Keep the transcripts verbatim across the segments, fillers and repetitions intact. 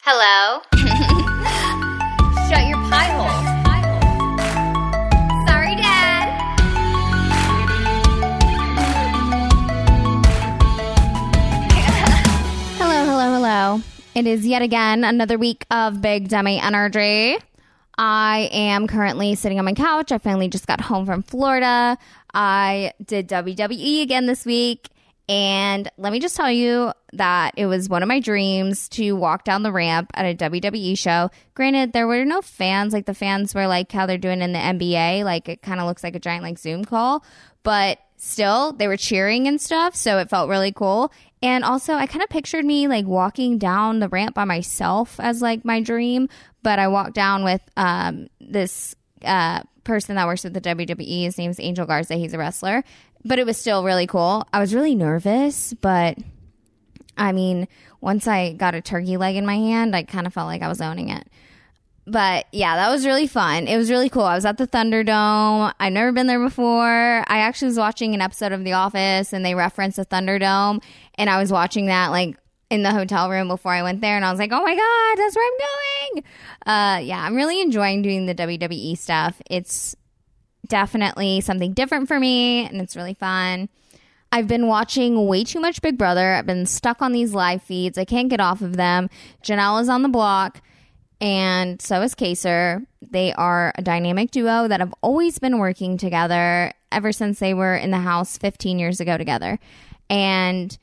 Hello? Shut your pie hole. Sorry, Dad. Hello, hello, hello. It is yet again another week of Big Dummy Energy. I am currently sitting on my couch. I finally just got home from Florida. I did W W E again this week. And let me just tell you that it was one of my dreams to walk down the ramp at a W W E show. Granted, there were no fans. Like, the fans were like how they're doing in the N B A. Like, it kind of looks like a giant, like, Zoom call. But still, they were cheering and stuff. So it felt really cool. And also, I kind of pictured me, like, walking down the ramp by myself as, like, my dream. But I walked down with um, this uh, person that works at the W W E. His name's Angel Garza. He's a wrestler. But it was still really cool. I was really nervous, but I mean, once I got a turkey leg in my hand, I kind of felt like I was owning it. But yeah, that was really fun. It was really cool. I was at the Thunderdome. I've never been there before. I actually was watching an episode of The Office, and they referenced the Thunderdome, and I was watching that like in the hotel room before I went there, and I was like, oh my God, that's where I'm going. Uh, yeah, I'm really enjoying doing the W W E stuff. It's definitely something different for me, and it's really fun. I've been watching way too much Big Brother. I've been stuck on these live feeds. I can't get off of them. Janelle is on the block, and so is Kaser. They are a dynamic duo that have always been working together ever since they were in the house fifteen years ago together. And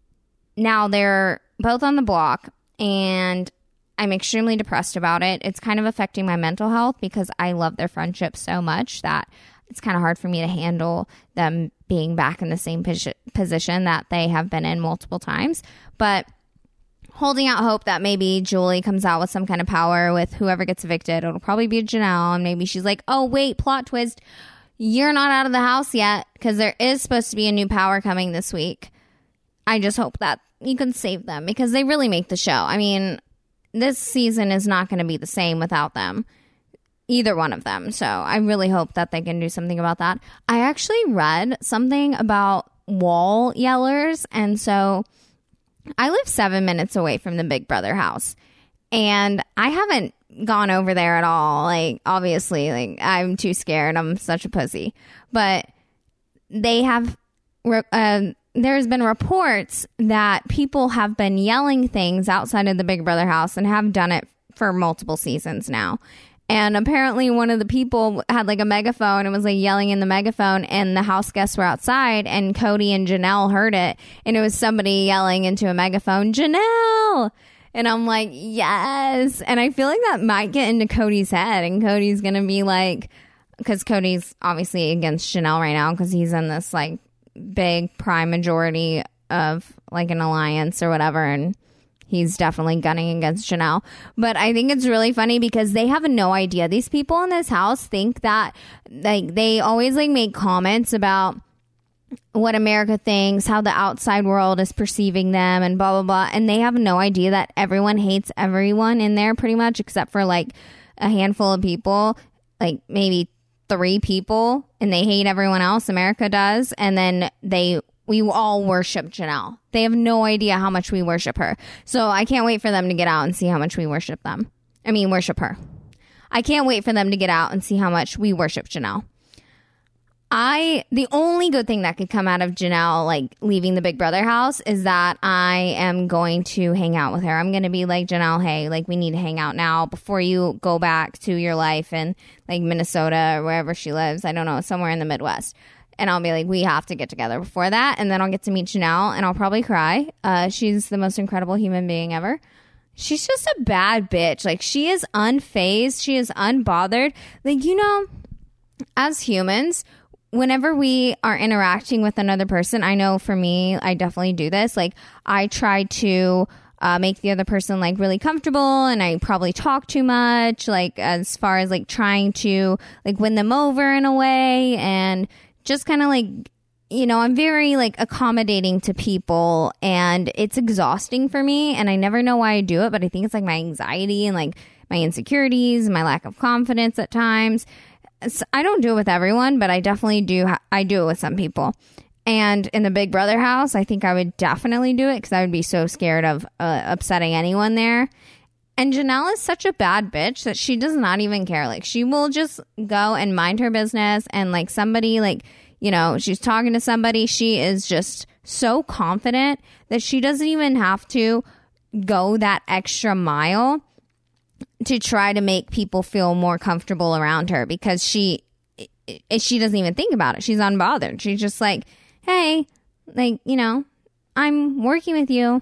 now they're both on the block, and I'm extremely depressed about it. It's kind of affecting my mental health because I love their friendship so much that it's kind of hard for me to handle them being back in the same posi- position that they have been in multiple times. But holding out hope that maybe Julie comes out with some kind of power with whoever gets evicted. It'll probably be Janelle, and maybe she's like, oh, wait, plot twist. You're not out of the house yet, because there is supposed to be a new power coming this week. I just hope that you can save them because they really make the show. I mean, this season is not going to be the same without them, either one of them. So I really hope that they can do something about that. I actually read something about wall yellers. And so I live seven minutes away from the Big Brother house, and I haven't gone over there at all. Like, obviously, like, I'm too scared. I'm such a pussy. But they have... Uh, there's been reports that people have been yelling things outside of the Big Brother house and have done it for multiple seasons now. And apparently one of the people had like a megaphone and was like yelling in the megaphone, and the house guests were outside, and Cody and Janelle heard it, and it was somebody yelling into a megaphone, Janelle! And I'm like, yes. And I feel like that might get into Cody's head, and Cody's going to be like, because Cody's obviously against Janelle right now because he's in this like big prime majority of like an alliance or whatever, and he's definitely gunning against Janelle. But I think it's really funny because they have no idea. These people in this house think that, like, they always like make comments about what America thinks, how the outside world is perceiving them, and blah blah blah, and they have no idea that everyone hates everyone in there pretty much, except for like a handful of people, like maybe three people, and they hate everyone else. America does. And then they we all worship Janelle. They have no idea how much we worship her. So I can't wait for them to get out and see how much we worship them. I mean, worship her. I can't wait for them to get out and see how much we worship Janelle. I, the only good thing that could come out of Janelle, like, leaving the Big Brother house is that I am going to hang out with her. I'm going to be like, Janelle, hey, like, we need to hang out now before you go back to your life in, like, Minnesota or wherever she lives. I don't know, somewhere in the Midwest. And I'll be like, we have to get together before that. And then I'll get to meet Janelle, and I'll probably cry. Uh, she's the most incredible human being ever. She's just a bad bitch. Like, she is unfazed. She is unbothered. Like, you know, as humans, whenever we are interacting with another person, I know for me, I definitely do this. Like, I try to uh, make the other person like really comfortable, and I probably talk too much, like as far as like trying to like win them over in a way, and just kind of like, you know, I'm very like accommodating to people, and it's exhausting for me, and I never know why I do it, but I think it's like my anxiety and like my insecurities and my lack of confidence at times. I don't do it with everyone, but I definitely do. I do it with some people. And in the Big Brother house, I think I would definitely do it because I would be so scared of uh, upsetting anyone there. And Janelle is such a bad bitch that she does not even care. Like, she will just go and mind her business. And like somebody, like, you know, she's talking to somebody. She is just so confident that she doesn't even have to go that extra mile to try to make people feel more comfortable around her, because she, she doesn't even think about it. She's unbothered. She's just like, hey, like, you know, I'm working with you.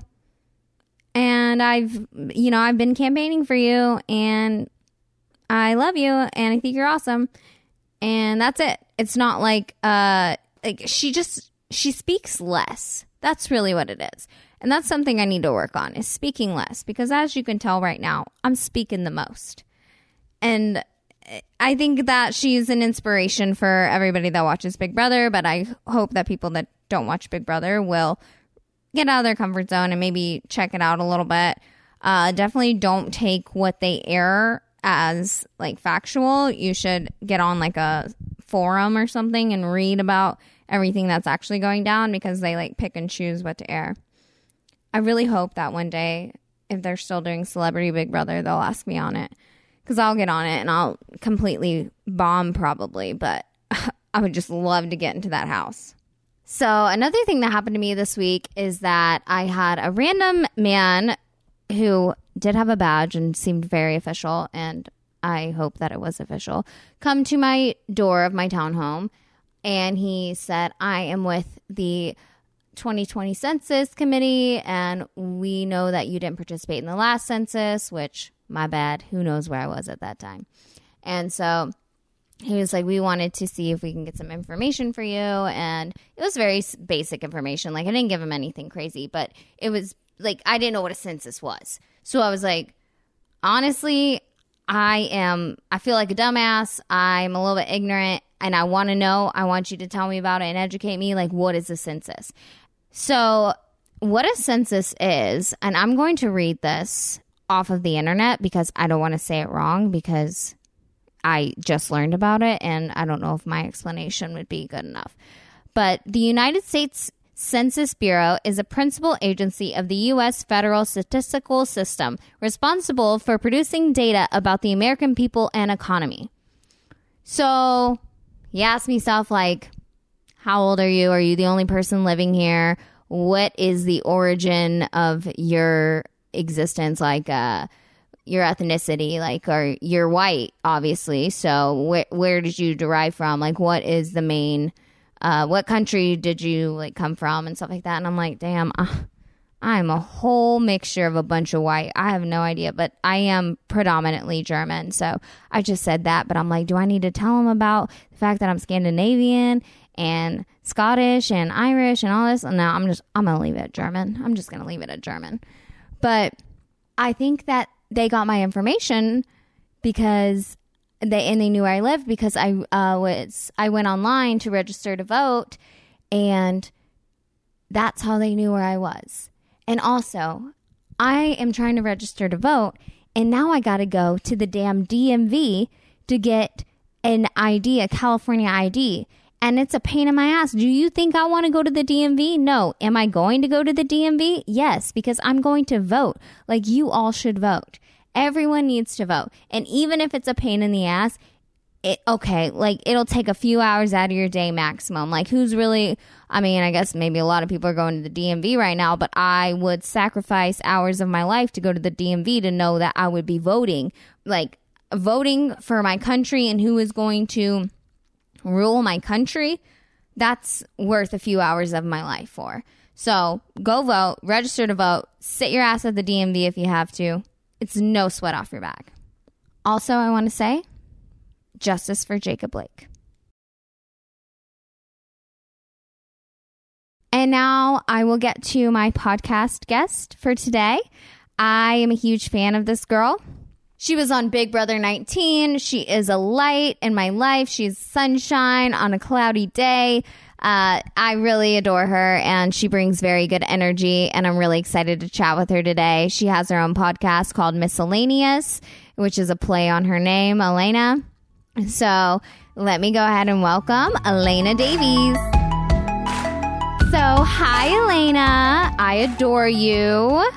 And I've, you know, I've been campaigning for you, and I love you, and I think you're awesome. And that's it. It's not like, uh, like she just, she speaks less. That's really what it is. And that's something I need to work on, is speaking less. Because as you can tell right now, I'm speaking the most. And I think that she's an inspiration for everybody that watches Big Brother. But I hope that people that don't watch Big Brother will get out of their comfort zone and maybe check it out a little bit. Uh, definitely don't take what they air as like factual. You should get on like a forum or something and read about everything that's actually going down, because they like pick and choose what to air. I really hope that one day, if they're still doing Celebrity Big Brother, they'll ask me on it, because I'll get on it and I'll completely bomb probably, but I would just love to get into that house. So another thing that happened to me this week is that I had a random man who did have a badge and seemed very official, and I hope that it was official, come to my door of my townhome, and he said, I am with the twenty twenty Census Committee, and we know that you didn't participate in the last census, which, my bad, who knows where I was at that time. And so he was like, we wanted to see if we can get some information for you. And it was very basic information. Like, I didn't give him anything crazy, but it was like, I didn't know what a census was. So I was like, honestly, I am, I feel like a dumbass. I'm a little bit ignorant, and I want to know. I want you to tell me about it and educate me. Like, what is a census? So what a census is, and I'm going to read this off of the internet because I don't want to say it wrong, because I just learned about it, and I don't know if my explanation would be good enough. But the United States Census Bureau is a principal agency of the U S federal statistical system, responsible for producing data about the American people and economy. So you ask yourself, like, how old are you? Are you the only person living here? What is the origin of your existence? Like, uh, your ethnicity, like, or you're white, obviously. So wh- where did you derive from? Like, what is the main, uh, what country did you like come from and stuff like that? And I'm like, damn, uh, I'm a whole mixture of a bunch of white. I have no idea, but I am predominantly German. So I just said that, but I'm like, do I need to tell them about the fact that I'm Scandinavian and Scottish and Irish and all this? No, I'm just, I'm going to leave it at German. I'm just going to leave it at German. But I think that they got my information because they, and they knew where I lived, because I uh, was, I went online to register to vote, and that's how they knew where I was. And also, I am trying to register to vote, and now I got to go to the damn D M V to get an I D, a California I D. And it's a pain in my ass. Do you think I want to go to the D M V? No. Am I going to go to the D M V? Yes, because I'm going to vote. Like, you all should vote. Everyone needs to vote. And even if it's a pain in the ass, it, okay, like, it'll take a few hours out of your day maximum. Like, who's really, I mean, I guess maybe a lot of people are going to the D M V right now, but I would sacrifice hours of my life to go to the D M V to know that I would be voting. Like, voting for my country and who is going to rule my country, that's worth a few hours of my life for. So go vote, register to vote, sit your ass at the D M V if you have to. It's no sweat off your back. Also, I want to say, justice for Jacob Blake. And now I will get to my podcast guest for today. I am a huge fan of this girl. She was on Big Brother nineteen. She is a light in my life. She's sunshine on a cloudy day. Uh, I really adore her, and she brings very good energy, and I'm really excited to chat with her today. She has her own podcast called Miscellaneous, which is a play on her name, Elena. So let me go ahead and welcome Elena Davies. So, hi, Elena. I adore you.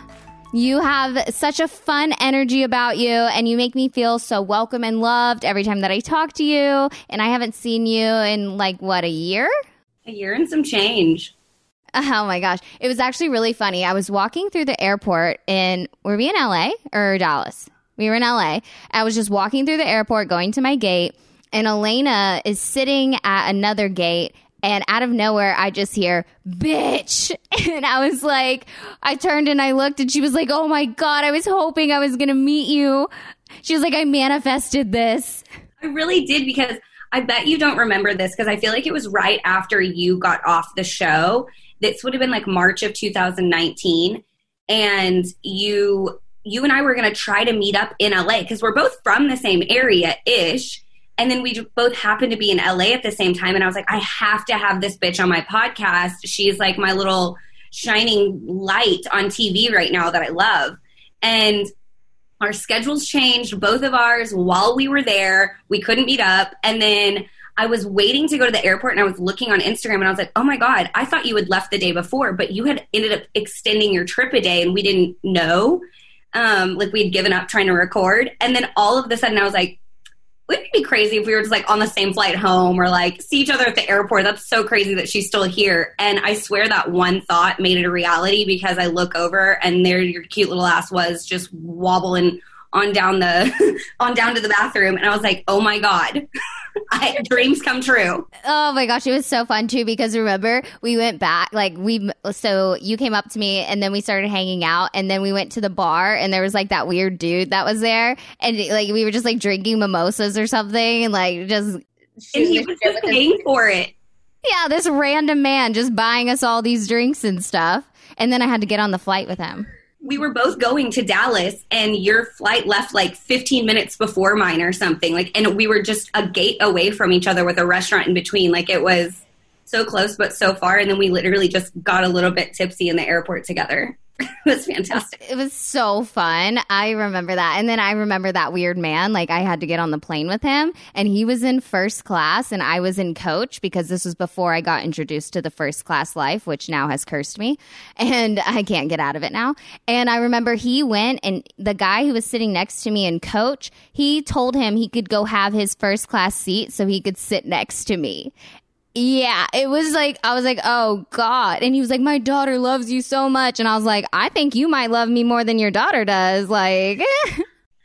You have such a fun energy about you, and you make me feel so welcome and loved every time that I talk to you. And I haven't seen you in like, what, a year? A year and some change. Oh my gosh. It was actually really funny. I was walking through the airport in, were we in L A or Dallas? We were in L A. I was just walking through the airport going to my gate, and Elena is sitting at another gate. And out of nowhere, I just hear, bitch. And I was like, I turned and I looked and she was like, oh my God, I was hoping I was going to meet you. She was like, I manifested this. I really did, because I bet you don't remember this, because I feel like it was right after you got off the show. This would have been like March of two thousand nineteen. And you, you and I were going to try to meet up in L A because we're both from the same area-ish. And then we both happened to be in L A at the same time. And I was like, I have to have this bitch on my podcast. She's like my little shining light on T V right now that I love. And our schedules changed, both of ours, while we were there. We couldn't meet up. And then I was waiting to go to the airport, and I was looking on Instagram, and I was like, oh my God, I thought you had left the day before, but you had ended up extending your trip a day and we didn't know. Um, like we had given up trying to record. And then all of a sudden I was like, wouldn't it be crazy if we were just like on the same flight home or like see each other at the airport? That's so crazy that she's still here. And I swear that one thought made it a reality, because I look over and there your cute little ass was just wobbling on down the on down to the bathroom. And I was like, oh my God. I, dreams come true. Oh my gosh, it was so fun too, because remember we went back, like we, so you came up to me and then we started hanging out, and then we went to the bar and there was like that weird dude that was there, and like we were just like drinking mimosas or something, and like just and he was just paying for it. Yeah, this random man just buying us all these drinks and stuff, and then I had to get on the flight with him. We were both going to Dallas, and your flight left like fifteen minutes before mine or something. Like, and we were just a gate away from each other with a restaurant in between. Like, it was so close, but so far. And then we literally just got a little bit tipsy in the airport together. It was fantastic. It was so fun. I remember that. And then I remember that weird man. Like, I had to get on the plane with him, and he was in first class and I was in coach, because this was before I got introduced to the first class life, which now has cursed me, and I can't get out of it now. And I remember he went, and the guy who was sitting next to me in coach, he told him he could go have his first class seat so he could sit next to me. Yeah, it was like, I was like, oh God. And he was like, my daughter loves you so much. And I was like, I think you might love me more than your daughter does. Like, if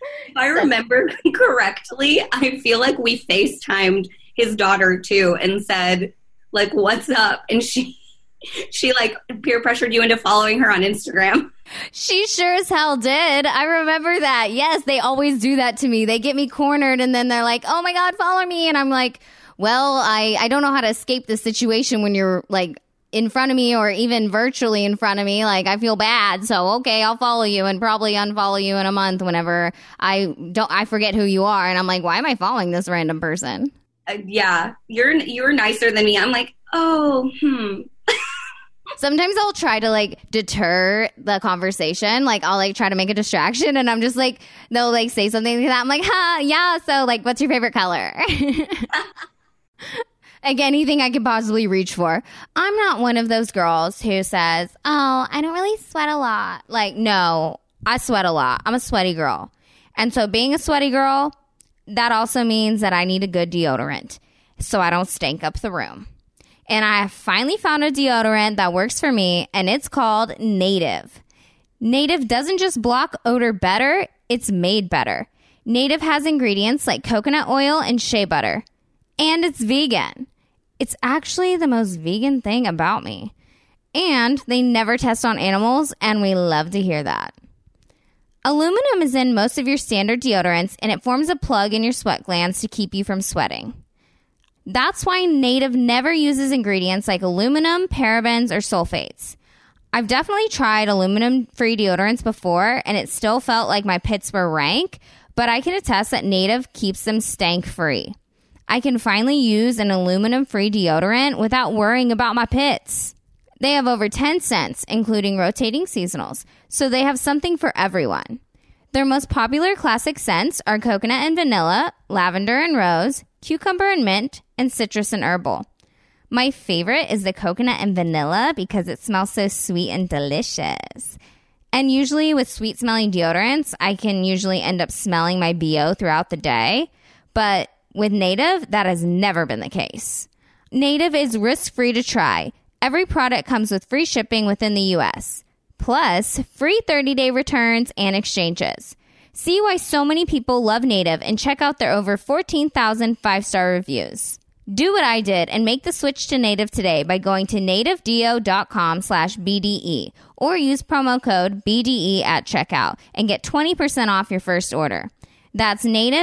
I remember correctly, I feel like we FaceTimed his daughter too and said, like, what's up? And she, she like peer pressured you into following her on Instagram. She sure as hell did. I remember that. Yes, they always do that to me. They get me cornered and then they're like, oh my God, follow me. And I'm like, well, I, I don't know how to escape the situation when you're like in front of me or even virtually in front of me. Like, I feel bad. So, okay, I'll follow you and probably unfollow you in a month whenever I don't, I forget who you are. And I'm like, why am I following this random person? Uh, yeah, you're, you're nicer than me. I'm like, oh, hmm. Sometimes I'll try to like deter the conversation. Like, I'll like try to make a distraction, and I'm just like, they'll like say something like that. I'm like, huh, yeah. So like, what's your favorite color? Like, anything I could possibly reach for. I'm not one of those girls who says, oh, I don't really sweat a lot. Like, no, I sweat a lot. I'm a sweaty girl. And so being a sweaty girl, that also means that I need a good deodorant so I don't stink up the room. And I finally found a deodorant that works for me, and it's called Native. Native doesn't just block odor better, it's made better. Native has ingredients like coconut oil and shea butter. And it's vegan. It's actually the most vegan thing about me. And they never test on animals, and we love to hear that. Aluminum is in most of your standard deodorants, and it forms a plug in your sweat glands to keep you from sweating. That's why Native never uses ingredients like aluminum, parabens, or sulfates. I've definitely tried aluminum-free deodorants before, and it still felt like my pits were rank, but I can attest that Native keeps them stank-free. I can finally use an aluminum-free deodorant without worrying about my pits. They have over ten scents, including rotating seasonals, so they have something for everyone. Their most popular classic scents are coconut and vanilla, lavender and rose, cucumber and mint, and citrus and herbal. My favorite is the coconut and vanilla because it smells so sweet and delicious. And usually with sweet smelling deodorants, I can usually end up smelling my B O throughout the day. But with Native, that has never been the case. Native is risk-free to try. Every product comes with free shipping within the U S, plus free thirty-day returns and exchanges. See why so many people love Native and check out their over fourteen thousand five-star reviews. Do what I did and make the switch to Native today by going to nativedeo.com slash BDE or use promo code B D E at checkout and get twenty percent off your first order. That's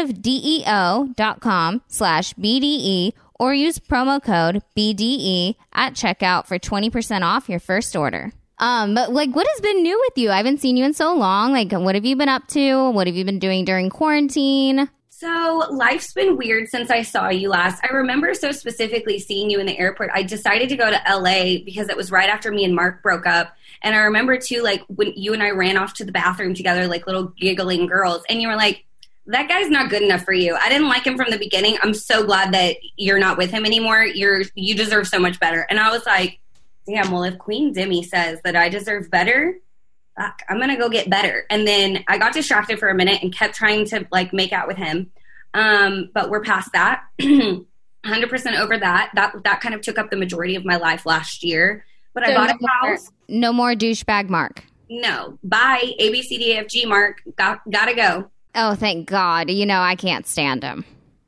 nativedeo.com slash BDE or use promo code B D E at checkout for twenty percent off your first order. Um, but like, what has been new with you? I haven't seen you in so long. Like, what have you been up to? What have you been doing during quarantine? So life's been weird since I saw you last. I remember so specifically seeing you in the airport. I decided to go to L A because it was right after me and Mark broke up. And I remember too, like when you and I ran off to the bathroom together, like little giggling girls. And you were like, that guy's not good enough for you. I didn't like him from the beginning. I'm so glad that you're not with him anymore. You're, you deserve so much better. And I was like, damn, well, if Queen Demi says that I deserve better, fuck, I'm going to go get better. And then I got distracted for a minute and kept trying to like make out with him. Um, but we're past that. one hundred percent over that. That that kind of took up the majority of my life last year. But so I bought no a house. More, no more douchebag Mark. No. Bye. A, B, C, D, E, F, G, Mark. Got, gotta go. Oh, thank God. You know, I can't stand him.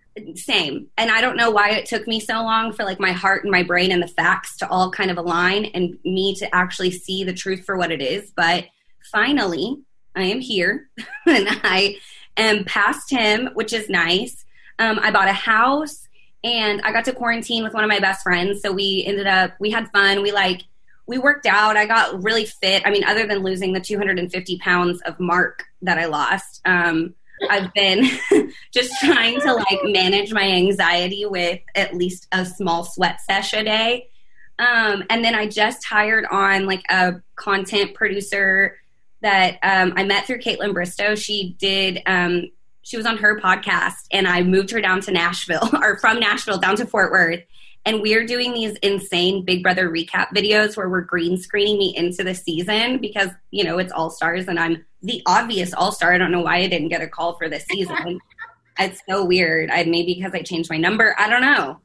Same. And I don't know why it took me so long for like my heart and my brain and the facts to all kind of align and me to actually see the truth for what it is. But finally, I am here and I am past him, which is nice. Um, I bought a house and I got to quarantine with one of my best friends. So we ended up, we had fun. We like, we worked out. I got really fit. I mean, other than losing the two hundred fifty pounds of Mark that I lost, um, I've been just trying to like manage my anxiety with at least a small sweat sesh a day. Um, and then I just hired on like a content producer that um, I met through Caitlin Bristow. She did, um, she was on her podcast and I moved her down to Nashville or from Nashville down to Fort Worth. And we're doing these insane Big Brother recap videos where we're green screening me into the season because, you know, it's All-Stars and I'm the obvious All-Star. I don't know why I didn't get a call for this season. It's so weird. I maybe because I changed my number. I don't know.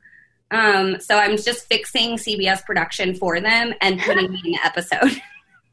Um, so I'm just fixing C B S production for them and putting me in the episode.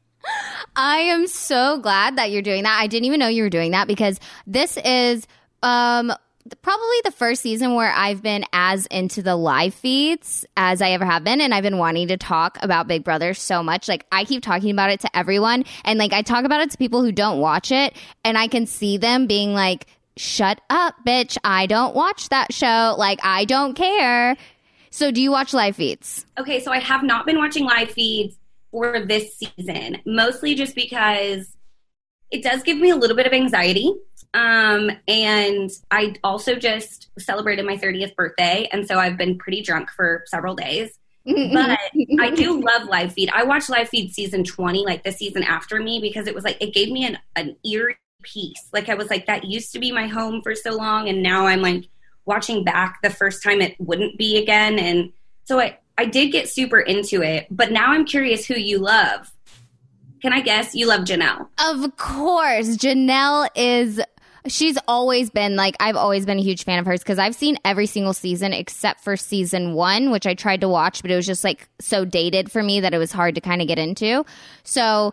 I am so glad that you're doing that. I didn't even know you were doing that because this is um, probably the first season where I've been as into the live feeds as I ever have been. And I've been wanting to talk about Big Brother so much. Like I keep talking about it to everyone. And like I talk about it to people who don't watch it. And I can see them being like, shut up, bitch. I don't watch that show. Like I don't care. So do you watch live feeds? Okay, so I have not been watching live feeds for this season, mostly just because it does give me a little bit of anxiety. Um, and I also just celebrated my thirtieth birthday. And so I've been pretty drunk for several days, but I do love live feed. I watched live feed season twenty, like the season after me, because it was like, it gave me an, an eerie peace. Like I was like, that used to be my home for so long. And now I'm like watching back the first time it wouldn't be again. And so I, I did get super into it, but now I'm curious who you love. Can I guess? You love Janelle. Of course. Janelle is, she's always been like, I've always been a huge fan of hers because I've seen every single season except for season one, which I tried to watch, but it was just like so dated for me that it was hard to kind of get into. So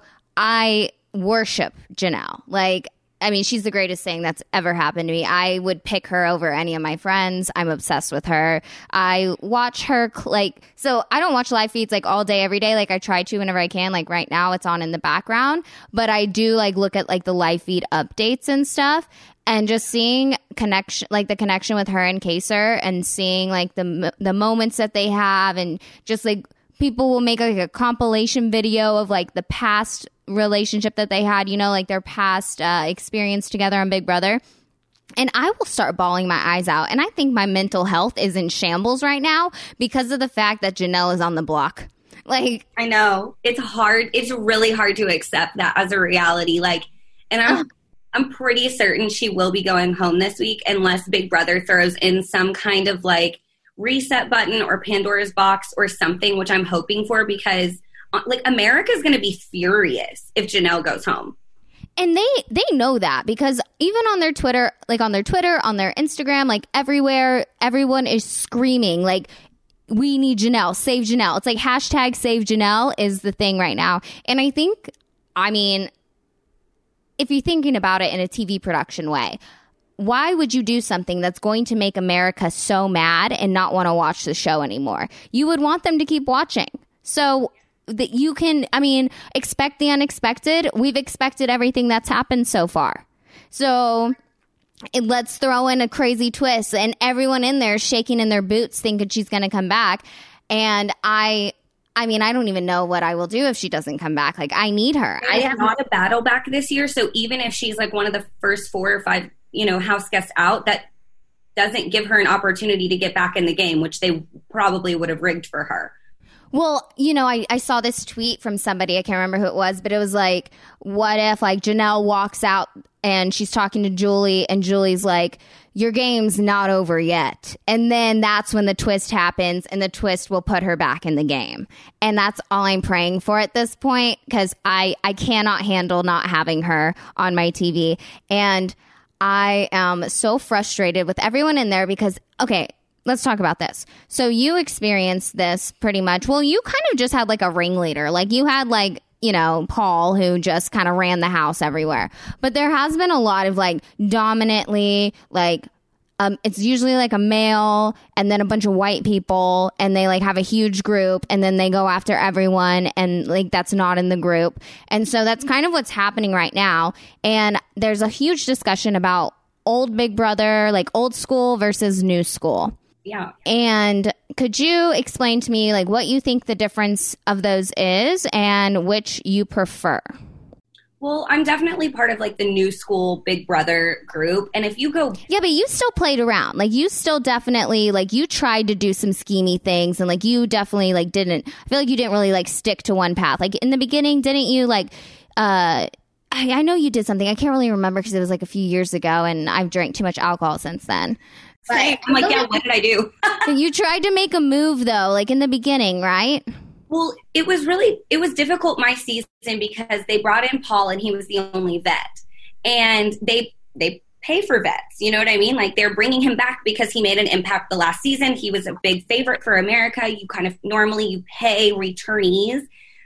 I worship Janelle. Like, I mean, she's the greatest thing that's ever happened to me. I would pick her over any of my friends. I'm obsessed with her. I watch her, like, so I don't watch live feeds like all day, every day. Like I try to whenever I can. Like right now it's on in the background, but I do like look at like the live feed updates and stuff and just seeing connection, like the connection with her and Kaysar and seeing like the, the moments that they have and just like people will make like a compilation video of like the past relationship that they had, you know, like their past uh, experience together on Big Brother. And I will start bawling my eyes out. And I think my mental health is in shambles right now because of the fact that Janelle is on the block. Like, I know it's hard. It's really hard to accept that as a reality. Like, and I'm, I'm pretty certain she will be going home this week unless Big Brother throws in some kind of like reset button or Pandora's box or something, which I'm hoping for because like America's going to be furious if Janelle goes home. And they they know that because even on their Twitter, like on their Twitter, on their Instagram, like everywhere, everyone is screaming like, we need Janelle, save Janelle. It's like hashtag save Janelle is the thing right now. And I think, I mean, if you're thinking about it in a T V production way, why would you do something that's going to make America so mad and not want to watch the show anymore? You would want them to keep watching. So that you can, I mean, expect the unexpected. We've expected everything that's happened so far. So it, let's throw in a crazy twist, and everyone in there shaking in their boots thinking she's going to come back. And I, I mean, I don't even know what I will do if she doesn't come back. Like, I need her. I have not a battle back this year. So even if she's like one of the first four or five, you know, house guests out, that doesn't give her an opportunity to get back in the game, which they probably would have rigged for her. Well, you know, I, I saw this tweet from somebody, I can't remember who it was, but it was like, what if like Janelle walks out and she's talking to Julie and Julie's like, your game's not over yet. And then that's when the twist happens, and the twist will put her back in the game. And that's all I'm praying for at this point, because I, I cannot handle not having her on my T V. And I am so frustrated with everyone in there because, okay, let's talk about this. So you experienced this pretty much. Well, you kind of just had like a ringleader. Like you had like, you know, Paul, who just kind of ran the house everywhere. But there has been a lot of like dominantly like, um, it's usually like a male and then a bunch of white people, and they like have a huge group, and then they go after everyone, and like that's not in the group. And so that's kind of what's happening right now. And there's a huge discussion about old Big Brother, like old school versus new school. Yeah. And could you explain to me like what you think the difference of those is and which you prefer? Well, I'm definitely part of like the new school Big Brother group. And if you go... Yeah, but you still played around. Like you still definitely like you tried to do some schemy things, and like you definitely like didn't. I feel like you didn't really like stick to one path. Like in the beginning, didn't you like... uh I, I know you did something. I can't really remember because it was like a few years ago, and I've drank too much alcohol since then. But I'm like, yeah, what did I do? You tried to make a move, though, like in the beginning, right? Well, it was really, it was difficult my season because they brought in Paul and he was the only vet. And they they pay for vets, you know what I mean? Like they're bringing him back because he made an impact the last season. He was a big favorite for America. You kind of, normally you pay returnees.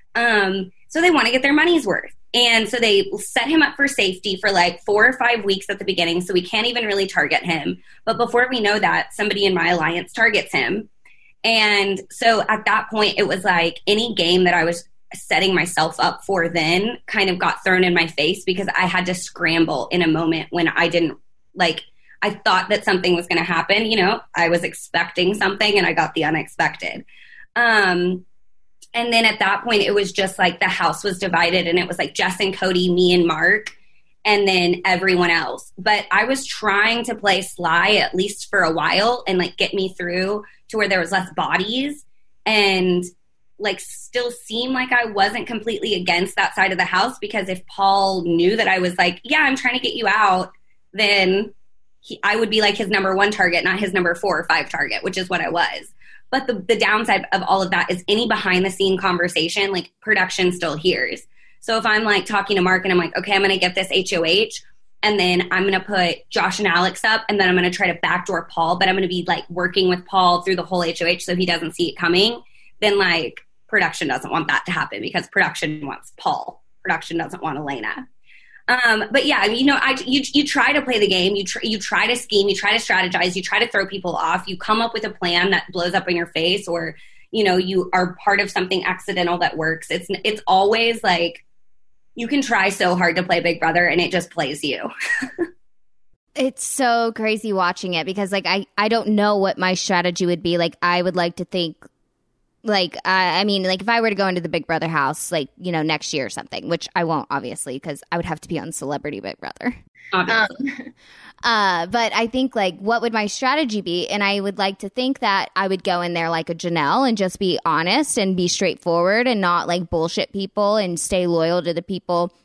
Um, so they want to get their money's worth. And so they set him up for safety for like four or five weeks at the beginning, so we can't even really target him. But before we know that, somebody in my alliance targets him. And so at that point, it was like any game that I was setting myself up for then kind of got thrown in my face because I had to scramble in a moment when I didn't, like, I thought that something was going to happen. You know, I was expecting something and I got the unexpected. Um And then at that point, it was just like the house was divided, and it was like Jess and Cody, me and Mark, and then everyone else. But I was trying to play sly at least for a while and like get me through to where there was less bodies and like still seem like I wasn't completely against that side of the house, because if Paul knew that I was like, yeah, I'm trying to get you out, then he, I would be like his number one target, not his number four or five target, which is what I was. But the, the downside of all of that is any behind the scene conversation, like production still hears. So if I'm like talking to Mark and I'm like, okay, I'm going to get this H O H, and then I'm going to put Josh and Alex up, and then I'm going to try to backdoor Paul, but I'm going to be like working with Paul through the whole H O H so he doesn't see it coming, then like production doesn't want that to happen because production wants Paul. Production doesn't want Elena. Um, but yeah, I mean, you know, I, you, you try to play the game, you tr- you try to scheme, you try to strategize, you try to throw people off, you come up with a plan that blows up in your face, or, you know, you are part of something accidental that works. It's, it's always like, you can try so hard to play Big Brother and it just plays you. It's so crazy watching it because like, I, I don't know what my strategy would be. Like, I would like to think Like, uh, I mean, like if I were to go into the Big Brother house, like, you know, next year or something, which I won't, obviously, because I would have to be on Celebrity Big Brother. Um, uh, but I think, like, what would my strategy be? And I would like to think that I would go in there like a Janelle and just be honest and be straightforward and not, like, bullshit people and stay loyal to the people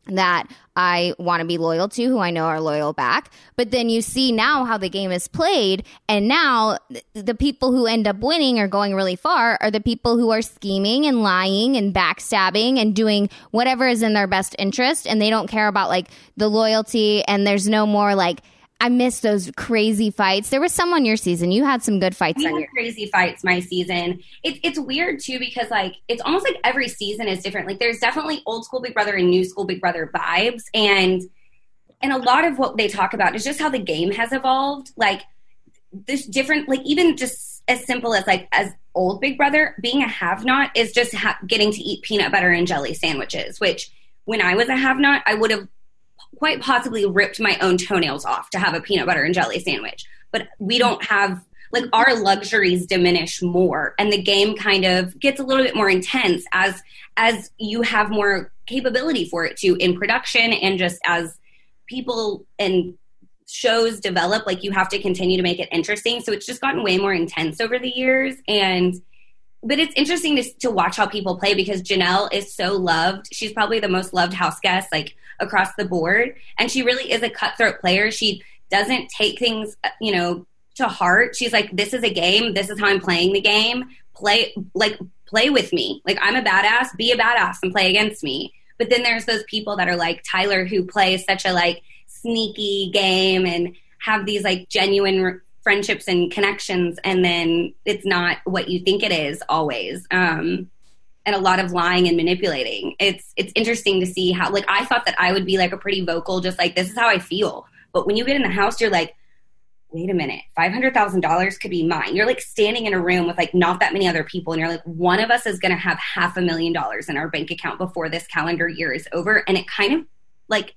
that I want to be loyal to, who I know are loyal back. But then you see now how the game is played, and now th- the people who end up winning or going really far are the people who are scheming and lying and backstabbing and doing whatever is in their best interest, and they don't care about like the loyalty, and there's no more like, I miss those crazy fights. There was some on your season. You had some good fights I on had your crazy fights my season. It, it's weird too because like it's almost like every season is different. Like there's definitely old school Big Brother and new school Big Brother vibes, and and a lot of what they talk about is just how the game has evolved. Like there's different, like even just as simple as like as old Big Brother, being a have-not is just ha- getting to eat peanut butter and jelly sandwiches. Which when I was a have-not, I would have quite possibly ripped my own toenails off to have a peanut butter and jelly sandwich. But we don't have, like, our luxuries diminish more, and the game kind of gets a little bit more intense as as you have more capability for it to in production, and just as people and shows develop, like you have to continue to make it interesting. So it's just gotten way more intense over the years. And but it's interesting to, to watch how people play, because Janelle is so loved. She's probably the most loved house guest, like, across the board. And she really is a cutthroat player. She doesn't take things, you know, to heart. She's like, this is a game. This is how I'm playing the game. Play, like, play with me. Like, I'm a badass. Be a badass and play against me. But then there's those people that are like Tyler, who plays such a, like, sneaky game and have these, like, genuine friendships and connections, and then it's not what you think it is always. Um, and a lot of lying and manipulating. It's it's interesting to see how, like, I thought that I would be like a pretty vocal, just like, this is how I feel. But when you get in the house, you're like, wait a minute, five hundred thousand dollars could be mine. You're like standing in a room with like not that many other people, and you're like, one of us is going to have half a million dollars in our bank account before this calendar year is over. And it kind of like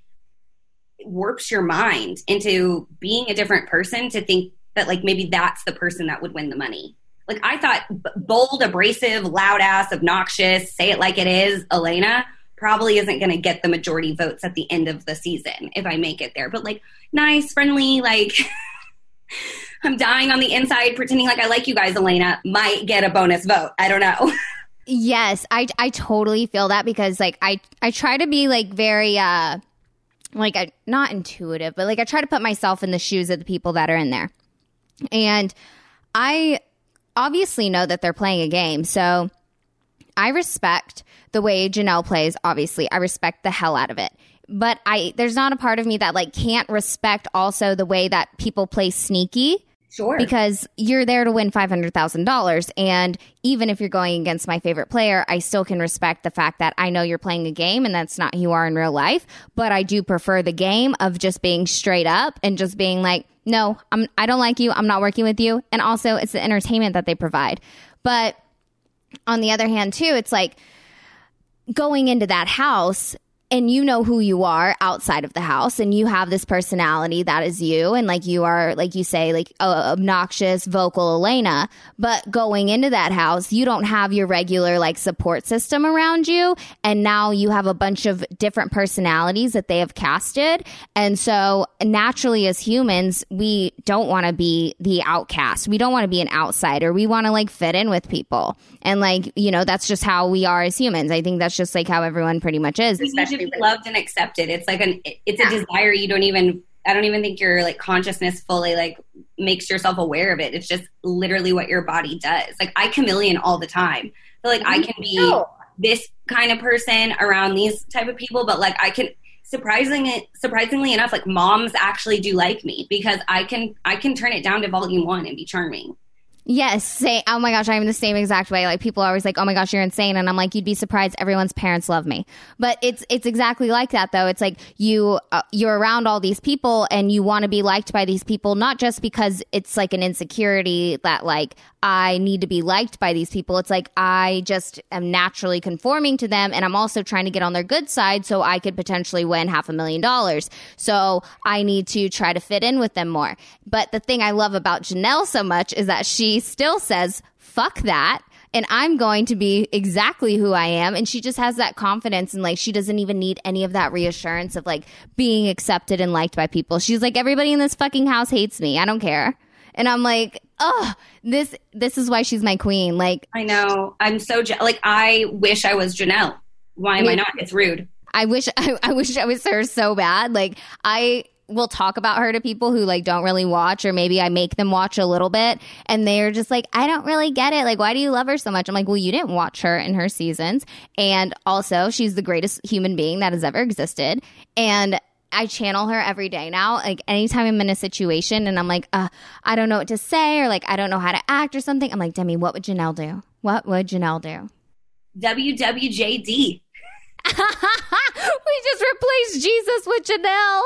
warps your mind into being a different person to think that like maybe that's the person that would win the money. Like, I thought b- bold, abrasive, loud ass, obnoxious, say it like it is, Elena probably isn't going to get the majority votes at the end of the season if I make it there. But like nice, friendly, like I'm dying on the inside pretending like I like you guys, Elena, might get a bonus vote. I don't know. Yes, I, I totally feel that, because like I, I try to be like very uh like I, not intuitive, but like I try to put myself in the shoes of the people that are in there. And I obviously know that they're playing a game. So I respect the way Janelle plays. Obviously, I respect the hell out of it. But I there's not a part of me that like can't respect also the way that people play sneaky. Sure. Because you're there to win five hundred thousand dollars. And even if you're going against my favorite player, I still can respect the fact that I know you're playing a game and that's not who you are in real life. But I do prefer the game of just being straight up and just being like, no, I'm, I don't like you. I'm not working with you. And also, it's the entertainment that they provide. But on the other hand, too, it's like going into that house, and you know who you are outside of the house, and you have this personality that is you, and like you are, like you say, like uh, obnoxious, vocal Elena. But going into that house, you don't have your regular like support system around you, and now you have a bunch of different personalities that they have casted. And so naturally, as humans, we don't want to be the outcast. We don't want to be an outsider. We want to like fit in with people, and like, you know, that's just how we are as humans. I think that's just like how everyone pretty much is. Especially loved and accepted. It's like an it's a desire you don't even I don't even think your like consciousness fully like makes yourself aware of it. It's just literally what your body does. Like, I chameleon all the time. So like I can be no. this kind of person around these type of people, but like I can surprisingly surprisingly enough, like moms actually do like me because I can I can turn it down to volume one and be charming. Yes. Say, oh my gosh, I'm the same exact way. Like, people are always like, oh my gosh, you're insane. And I'm like, you'd be surprised. Everyone's parents love me. But it's it's exactly like that, though. It's like you, uh, you're around all these people and you want to be liked by these people, not just because it's like an insecurity that like, I need to be liked by these people. It's like, I just am naturally conforming to them. And I'm also trying to get on their good side so I could potentially win half a million dollars. So I need to try to fit in with them more. But the thing I love about Janelle so much is that she still says, fuck that. And I'm going to be exactly who I am. And she just has that confidence, and like, she doesn't even need any of that reassurance of like being accepted and liked by people. She's like, everybody in this fucking house hates me. I don't care. And I'm like, oh, this this is why she's my queen. Like, I know. I'm so je- like, I wish I was Janelle. Why am I not? It's rude. I wish I, I wish I was her so bad. Like I will talk about her to people who like don't really watch, or maybe I make them watch a little bit and they're just like, I don't really get it. Like, why do you love her so much? I'm like, well, you didn't watch her in her seasons. And also she's the greatest human being that has ever existed. And I channel her every day now. Like anytime I'm in a situation and I'm like, uh, I don't know what to say, or like, I don't know how to act or something. I'm like, Demi, what would Janelle do? What would Janelle do? W W J D. We just replaced Jesus with Janelle.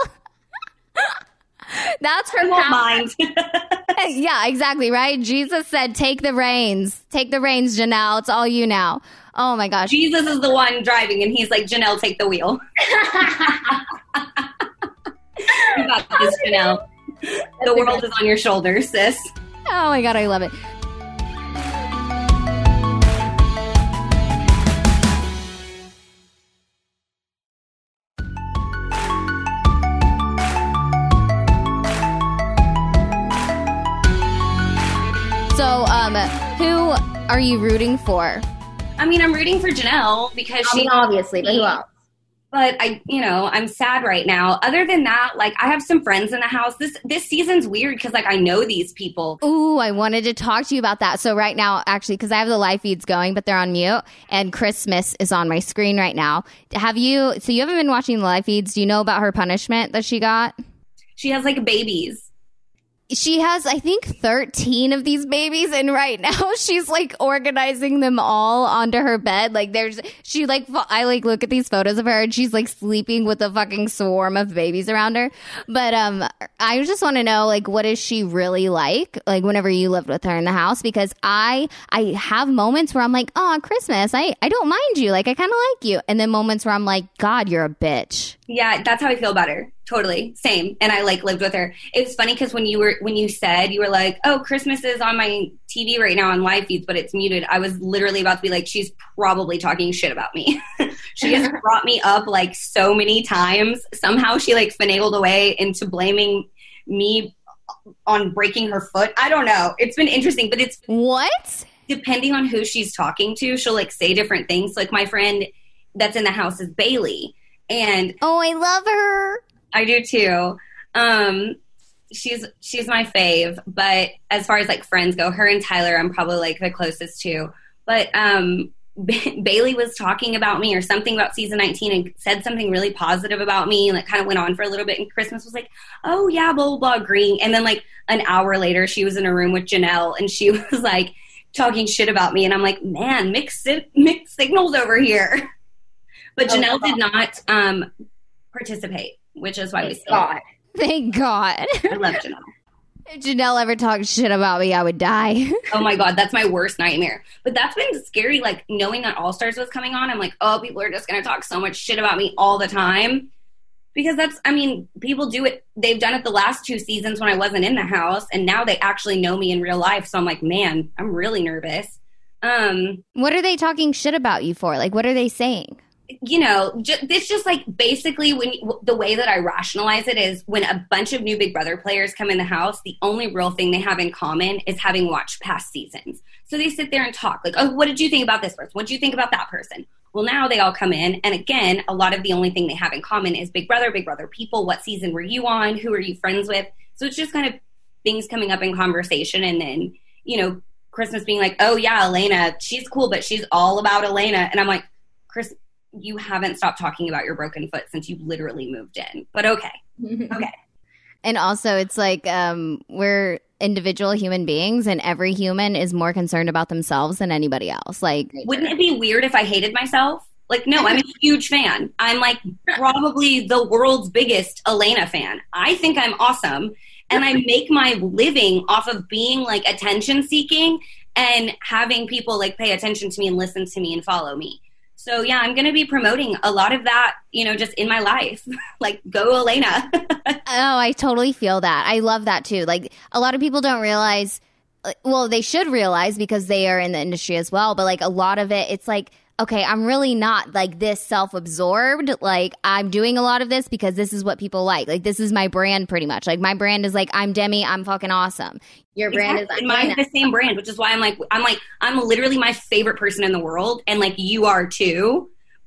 That's her mind. Yeah, exactly, right? Jesus said, take the reins. Take the reins, Janelle. It's all you now. Oh, my gosh. Jesus is the one driving, and he's like, Janelle, take the wheel. You got this, Janelle. The world is on your shoulders, sis. Oh, my God, I love it. So, um, who are you rooting for? I mean, I'm rooting for Janelle because I she mean, obviously, but who else? But I, you know, I'm sad right now. Other than that, like I have some friends in the house. This this season's weird because like I know these people. Ooh, I wanted to talk to you about that. So right now, actually, because I have the live feeds going, but they're on mute, and Christmas is on my screen right now. Have you? So you haven't been watching the live feeds? Do you know about her punishment that she got? She has like babies. She has, I think, thirteen of these babies, and right now she's like organizing them all onto her bed. Like there's, she like, I like look at these photos of her and she's like sleeping with a fucking swarm of babies around her. But um, I just want to know, like, what is she really like? Like whenever you lived with her in the house, because I, I have moments where I'm like, oh, Christmas, I, I don't mind you. Like I kind of like you. And then moments where I'm like, God, you're a bitch. Yeah, that's how I feel about her. Totally. Same. And I like lived with her. It's funny because when you were, when you said, you were like, oh, Christmas is on my T V right now on live feeds, but it's muted. I was literally about to be like, she's probably talking shit about me. She has brought me up like so many times. Somehow she like finagled away into blaming me on breaking her foot. I don't know. It's been interesting, but it's what? Depending on who she's talking to, she'll like say different things. Like my friend that's in the house is Bailey. And oh, I love her. I do too. Um, she's she's my fave. But as far as like friends go, her and Tyler, I'm probably like the closest to. But um, B- Bailey was talking about me or something about season nineteen and said something really positive about me. And like kind of went on for a little bit. And Christmas was like, oh yeah, blah blah blah, agreeing. And then like an hour later, she was in a room with Janelle and she was like talking shit about me. And I'm like, man, mixed mixed signals over here. But Janelle oh, did not um, participate, which is why Thank we still God. Thank God. I love Janelle. If Janelle ever talked shit about me, I would die. Oh my God, that's my worst nightmare. But that's been scary, like knowing that All Stars was coming on. I'm like, oh, people are just going to talk so much shit about me all the time. Because that's, I mean, people do it. They've done it the last two seasons when I wasn't in the house. And now they actually know me in real life. So I'm like, man, I'm really nervous. Um, what are they talking shit about you for? Like, what are they saying? You know, just, it's just like basically when you, the way that I rationalize it is when a bunch of new Big Brother players come in the house, the only real thing they have in common is having watched past seasons. So they sit there and talk like, oh, what did you think about this person? What did you think about that person? Well, now they all come in. And again, a lot of the only thing they have in common is Big Brother, Big Brother people. What season were you on? Who are you friends with? So it's just kind of things coming up in conversation. And then, you know, Christmas being like, oh yeah, Elena, she's cool, but she's all about Elena. And I'm like, Chris, you haven't stopped talking about your broken foot since you literally moved in. But okay. Okay. And also it's like um, we're individual human beings and every human is more concerned about themselves than anybody else. Like, wouldn't it be weird if I hated myself? Like, no, I'm a huge fan. I'm like probably the world's biggest Elena fan. I think I'm awesome. And I make my living off of being like attention seeking and having people like pay attention to me and listen to me and follow me. So, yeah, I'm going to be promoting a lot of that, you know, just in my life. Like, go Elena. Oh, I totally feel that. I love that, too. Like, a lot of people don't realize, well, they should realize because they are in the industry as well. But, like, a lot of it, it's like, okay, I'm really not, like, this self-absorbed. Like, I'm doing a lot of this because this is what people like. Like, this is my brand pretty much. Like, my brand is, like, I'm Demi. I'm fucking awesome. Your brand exactly. is mine's the same brand, which is why I'm like, I'm like, I'm literally my favorite person in the world. And, like, you are, too.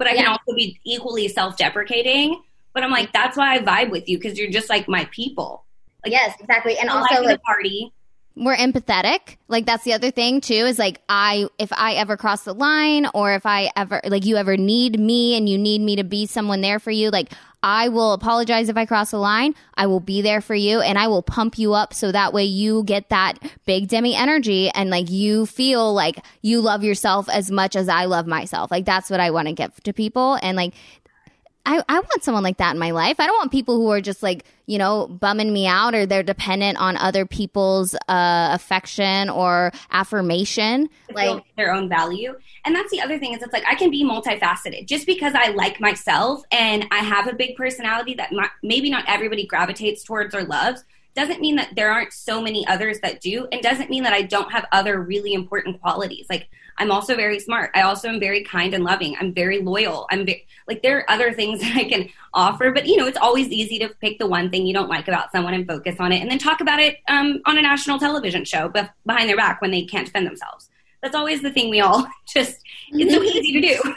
but I Yeah. can also be equally self-deprecating. But I'm like, that's why I vibe with you, because you're just like my people. Like, Yes, exactly. And the also, life of like, the party. we're empathetic. Like, that's the other thing too, is like, I, if I ever cross the line, or if I ever, like, you ever need me and you need me to be someone there for you, like, I will apologize if I cross the line. I will be there for you, and I will pump you up so that way you get that Big Demi energy, and like, you feel like you love yourself as much as I love myself. Like, that's what I want to give to people. And like, I, I want someone like that in my life. I don't want people who are just like, you know, bumming me out, or they're dependent on other people's uh, affection or affirmation. To Like, feel their own value. And that's the other thing, is it's like, I can be multifaceted. Just because I like myself and I have a big personality that not, maybe not everybody gravitates towards or loves, doesn't mean that there aren't so many others that do, and doesn't mean that I don't have other really important qualities. Like, I'm also very smart. I also am very kind and loving. I'm very loyal. I'm very, like, there are other things that I can offer, but you know, it's always easy to pick the one thing you don't like about someone and focus on it, and then talk about it um, on a national television show bef- behind their back when they can't defend themselves. That's always the thing we all just, it's so easy to do.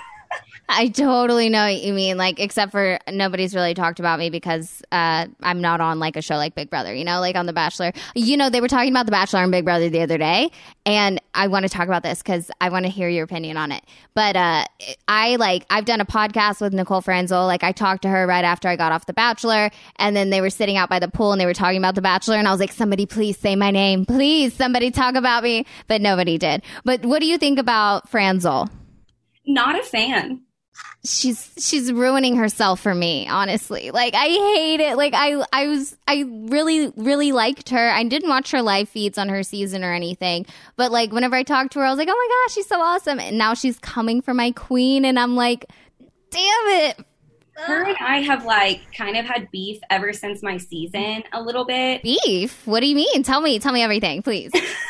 I totally know what you mean. Like, except for nobody's really talked about me because uh, I'm not on like a show like Big Brother, you know, like on The Bachelor. You know, they were talking about The Bachelor and Big Brother the other day, and I want to talk about this because I want to hear your opinion on it. But uh, I like, I've done a podcast with Nicole Franzel. Like, I talked to her right after I got off The Bachelor, and then they were sitting out by the pool and they were talking about The Bachelor, and I was like, somebody please say my name. Please, somebody talk about me. But nobody did. But what do you think about Franzel? Not a fan. She's she's ruining herself for me, honestly. Like, I hate it. Like, I I was I really really liked her. I didn't watch her live feeds on her season or anything, but like, whenever I talked to her, I was like, oh my gosh, she's so awesome. And now she's coming for my queen, and I'm like, damn it. Her and I have like kind of had beef ever since my season a little bit. Beef? What do you mean? Tell me, tell me everything, please.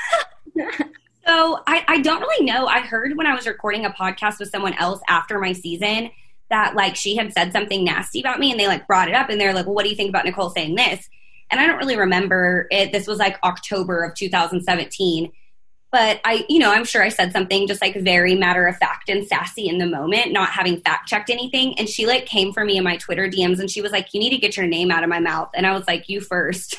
So I, I don't really know. I heard when I was recording a podcast with someone else after my season that like she had said something nasty about me, and they like brought it up, and they're like, well, what do you think about Nicole saying this? And I don't really remember it. This was like October of two thousand seventeen. But I, you know, I'm sure I said something just like very matter of fact and sassy in the moment, not having fact checked anything. And she like came for me in my Twitter D Ms, and she was like, you need to get your name out of my mouth. And I was like, you first.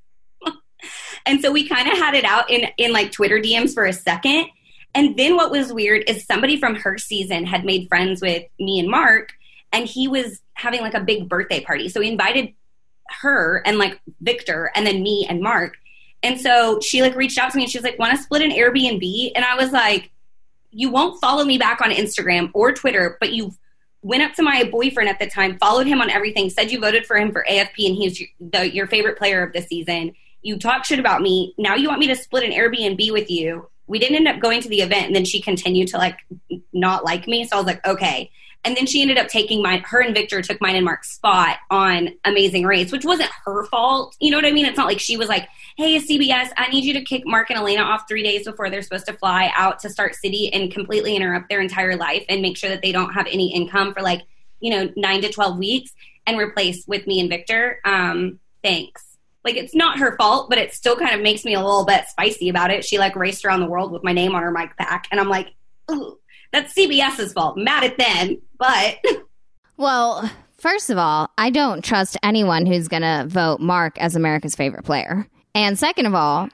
And so we kind of had it out in, in like Twitter D Ms for a second. And then what was weird is somebody from her season had made friends with me and Mark, and he was having like a big birthday party. So he invited her and like Victor and then me and Mark. And so she like reached out to me, and she was like, want to split an Airbnb? And I was like, you won't follow me back on Instagram or Twitter, but you went up to my boyfriend at the time, followed him on everything, said you voted for him for A F P and he's your, the, your favorite player of the season. You talk shit about me. Now you want me to split an Airbnb with you. We didn't end up going to the event, and then she continued to like not like me. So I was like, okay. And then she ended up taking mine. Her and Victor took mine and Mark's spot on Amazing Race, which wasn't her fault. You know what I mean? It's not like she was like, hey, C B S, I need you to kick Mark and Elena off three days before they're supposed to fly out to Start City and completely interrupt their entire life and make sure that they don't have any income for like, you know, nine to twelve weeks and replace with me and Victor. Um, thanks. Like, it's not her fault, but it still kind of makes me a little bit spicy about it. She, like, raced around the world with my name on her mic pack. And I'm like, ooh, that's CBS's fault. Mad at them, but... Well, first of all, I don't trust anyone who's going to vote Mark as America's favorite player. And second of all,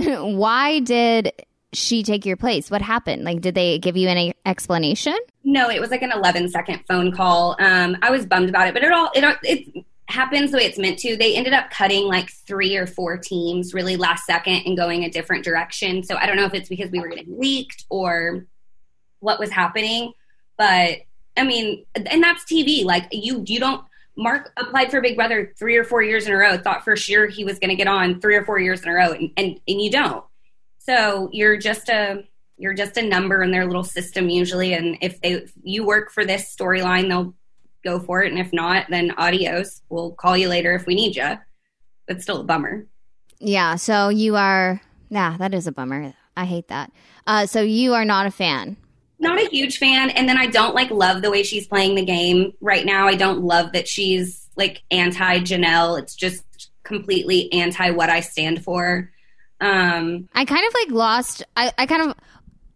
why did she take your place? What happened? Like, did they give you any explanation? No, it was like an eleven-second phone call. Um, I was bummed about it, but it all... It, it happens the way it's meant to. They ended up cutting like three or four teams really last second and going a different direction. So I don't know if it's because we were getting leaked or what was happening, but I mean, and that's T V. Like you, you don't, Mark applied for Big Brother three or four years in a row, thought for sure he was going to get on three or four years in a row, and, and, and you don't. So you're just a, you're just a number in their little system usually. And if they, if you work for this storyline, they'll go for it, and if not, then adios. We'll call you later if we need you. But still a bummer. Yeah, so you are... Yeah, that is a bummer. I hate that. Uh, so you are not a fan. Not a huge fan, and then I don't, like, love the way she's playing the game right now. I don't love that she's, like, anti-Janelle. It's just completely anti what I stand for. Um, I kind of, like, lost... I, I kind of...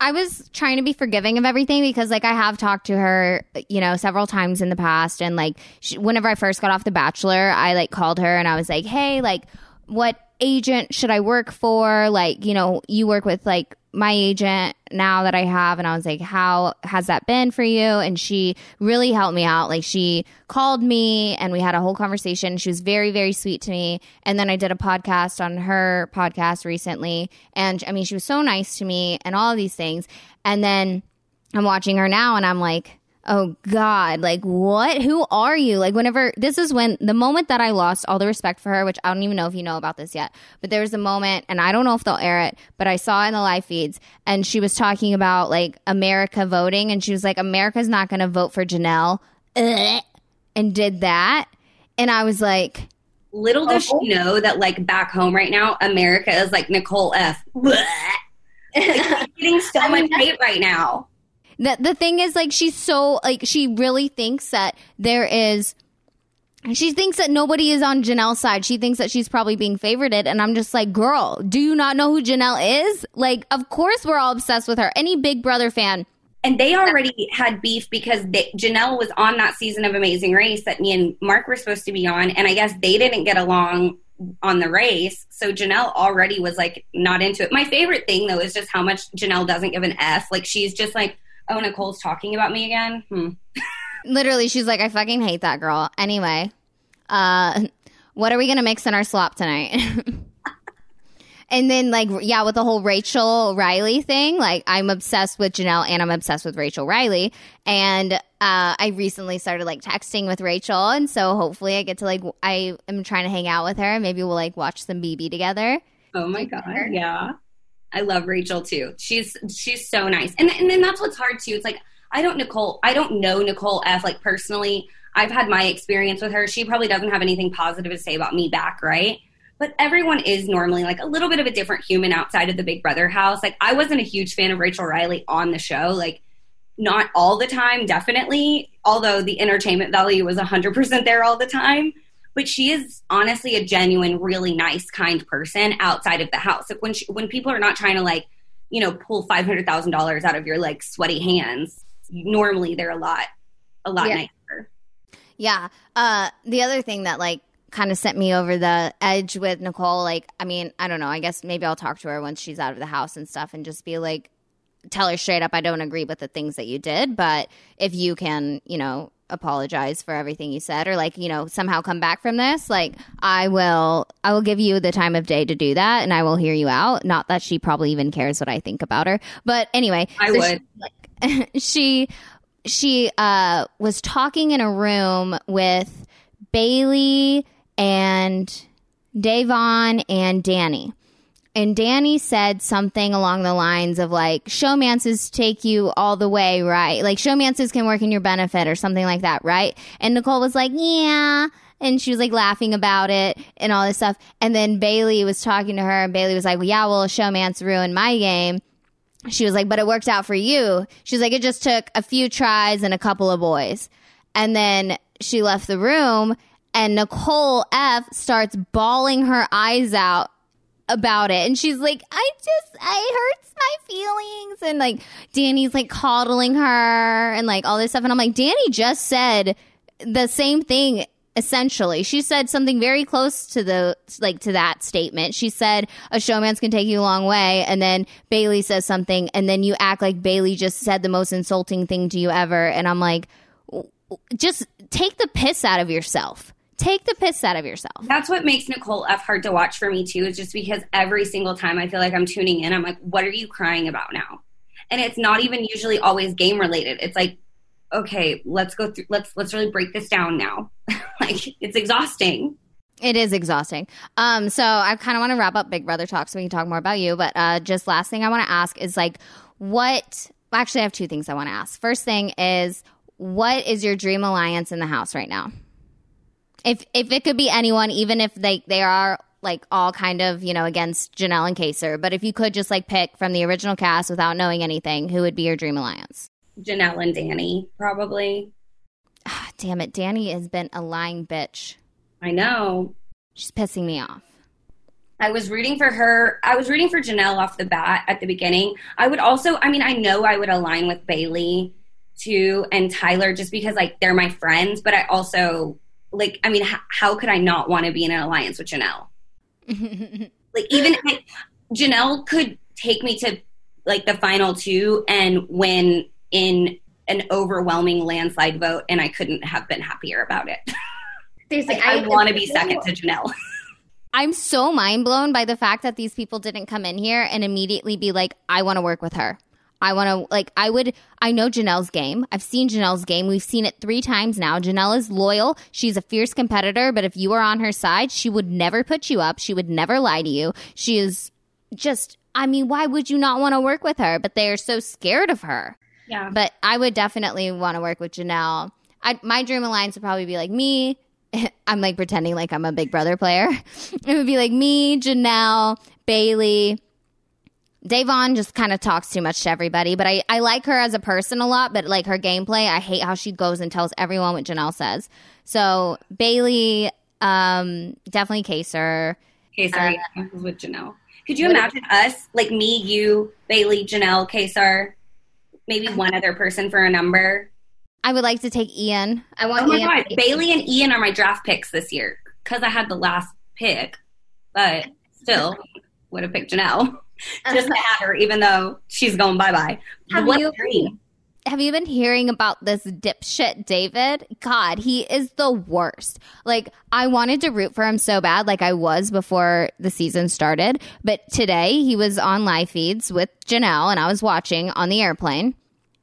I was trying to be forgiving of everything because, like, I have talked to her, you know, several times in the past. And, like, she, whenever I first got off The Bachelor, I, like, called her and I was like, hey, like, what agent should I work for? Like, you know, you work with, like, my agent now that I have. And I was like, how has that been for you? And she really helped me out. Like, she called me and we had a whole conversation. She was very, very sweet to me. And then I did a podcast on her podcast recently. And I mean, she was so nice to me and all of these things. And then I'm watching her now and I'm like, oh God, like what? Who are you? Like whenever, this is when, the moment that I lost all the respect for her, which I don't even know if you know about this yet, but there was a moment, and I don't know if they'll air it, but I saw it in the live feeds, and she was talking about like America voting, and she was like, America's not going to vote for Janelle, Ugh, and did that. And I was like, little does she know that like back home right now, America is like Nicole F. Like, she's getting so I mean, much hate right now. The, the thing is, like, she's so, like, she really thinks that there is, she thinks that nobody is on Janelle's side. She thinks that she's probably being favorited. And I'm just like, girl, do you not know who Janelle is? Like, of course we're all obsessed with her. Any Big Brother fan. And they already had beef because they, Janelle was on that season of Amazing Race that me and Mark were supposed to be on. And I guess they didn't get along on the race. So Janelle already was, like, not into it. My favorite thing, though, is just how much Janelle doesn't give an F. Like, she's just like, oh, Nicole's talking about me again? Hmm. Literally, she's like, I fucking hate that girl. Anyway, uh, what are we going to mix in our slop tonight? And then, like, yeah, with the whole Rachel Riley thing, like, I'm obsessed with Janelle and I'm obsessed with Rachel Riley. And uh, I recently started, like, texting with Rachel. And so hopefully I get to, like, I am trying to hang out with her. Maybe we'll, like, watch some B B together. Oh, my God. Yeah. I love Rachel too. She's she's so nice, and and then that's what's hard too. It's like I don't Nicole. I don't know Nicole F. like personally. I've had my experience with her. She probably doesn't have anything positive to say about me back, right? But everyone is normally like a little bit of a different human outside of the Big Brother house. Like I wasn't a huge fan of Rachel Riley on the show. Like not all the time, definitely. Although the entertainment value was one hundred percent there all the time. But she is honestly a genuine, really nice, kind person outside of the house. Like when she, when people are not trying to like, you know, pull five hundred thousand dollars out of your like sweaty hands, normally they're a lot, a lot yeah. nicer. Yeah. Uh, the other thing that like kind of sent me over the edge with Nicole, like, I mean, I don't know. I guess maybe I'll talk to her once she's out of the house and stuff and just be like, tell her straight up, I don't agree with the things that you did. But if you can, you know, apologize for everything you said or like, you know, somehow come back from this, like I will I will give you the time of day to do that and I will hear you out. Not that she probably even cares what I think about her. But anyway, I so would. She, like, she she uh was talking in a room with Bailey and Davon and Danny. And Danny said something along the lines of like, showmances take you all the way, right? Like showmances can work in your benefit or something like that, right? And Nicole was like, yeah. And she was like laughing about it and all this stuff. And then Bailey was talking to her and Bailey was like, well, yeah, well, a showmance ruined my game. She was like, but it worked out for you. She's like, it just took a few tries and a couple of boys. And then she left the room and Nicole F starts bawling her eyes out about it. And she's like, I just, I hurts my feelings. And like, Danny's like coddling her and like all this stuff. And I'm like, Danny just said the same thing. Essentially, she said something very close to the like to that statement. She said a showman's can take you a long way, and then Bailey says something, and then you act like Bailey just said the most insulting thing to you ever. And I'm like, just take the piss out of yourself. Take the piss out of yourself. That's what makes Nicole F hard to watch for me too. Is just because every single time I feel like I'm tuning in, I'm like, what are you crying about now? And it's not even usually always game related. It's like, okay, let's go through, let's, let's really break this down now. Like, it's exhausting. It is exhausting. Um, so I kind of want to wrap up Big Brother talk so we can talk more about you. But uh, just last thing I want to ask is like, what, actually I have two things I want to ask. First thing is, what is your dream alliance in the house right now? If if it could be anyone, even if they, they are like all kind of, you know, against Janelle and Kaysar, but if you could just like pick from the original cast without knowing anything, who would be your dream alliance? Janelle and Danny, probably. Ah, damn it. Danny has been a lying bitch. I know. She's pissing me off. I was rooting for her. I was rooting for Janelle off the bat at the beginning. I would also, I mean, I know I would align with Bailey too and Tyler just because, like, they're my friends. But I also, like, I mean, h- how could I not want to be in an alliance with Janelle? Like, even like, Janelle could take me to, like, the final two and win in an overwhelming landslide vote, and I couldn't have been happier about it. Like, I, I want to be second to Janelle. I'm so mind blown by the fact that these people didn't come in here and immediately be like, I want to work with her. I want to, like, I would, I know Janelle's game. I've seen Janelle's game. We've seen it three times now. Janelle is loyal. She's a fierce competitor, but if you were on her side, she would never put you up. She would never lie to you. She is just, I mean, why would you not want to work with her? But they are so scared of her. Yeah. But I would definitely want to work with Janelle. I, my dream alliance would probably be like me. I'm like pretending like I'm a Big Brother player. It would be like me, Janelle, Bailey. Da'Vonne just kind of talks too much to everybody, but I, I like her as a person a lot, but like her gameplay, I hate how she goes and tells everyone what Janelle says. So Bailey, um, definitely Kaysar. Kaysar, uh, yeah, with Janelle. Could you imagine us, like me, you, Bailey, Janelle, Kaysar, maybe one other person for a number? I would like to take Ian. I want oh my Ian. God. Bailey and Ian are my draft picks this year because I had the last pick, but still would have picked Janelle just to have her, even though she's going bye-bye. Have what you, dream. Have you been hearing about this dipshit David? God, he is the worst. Like, I wanted to root for him so bad, like I was before the season started. But today he was on live feeds with Janelle, and I was watching on the airplane.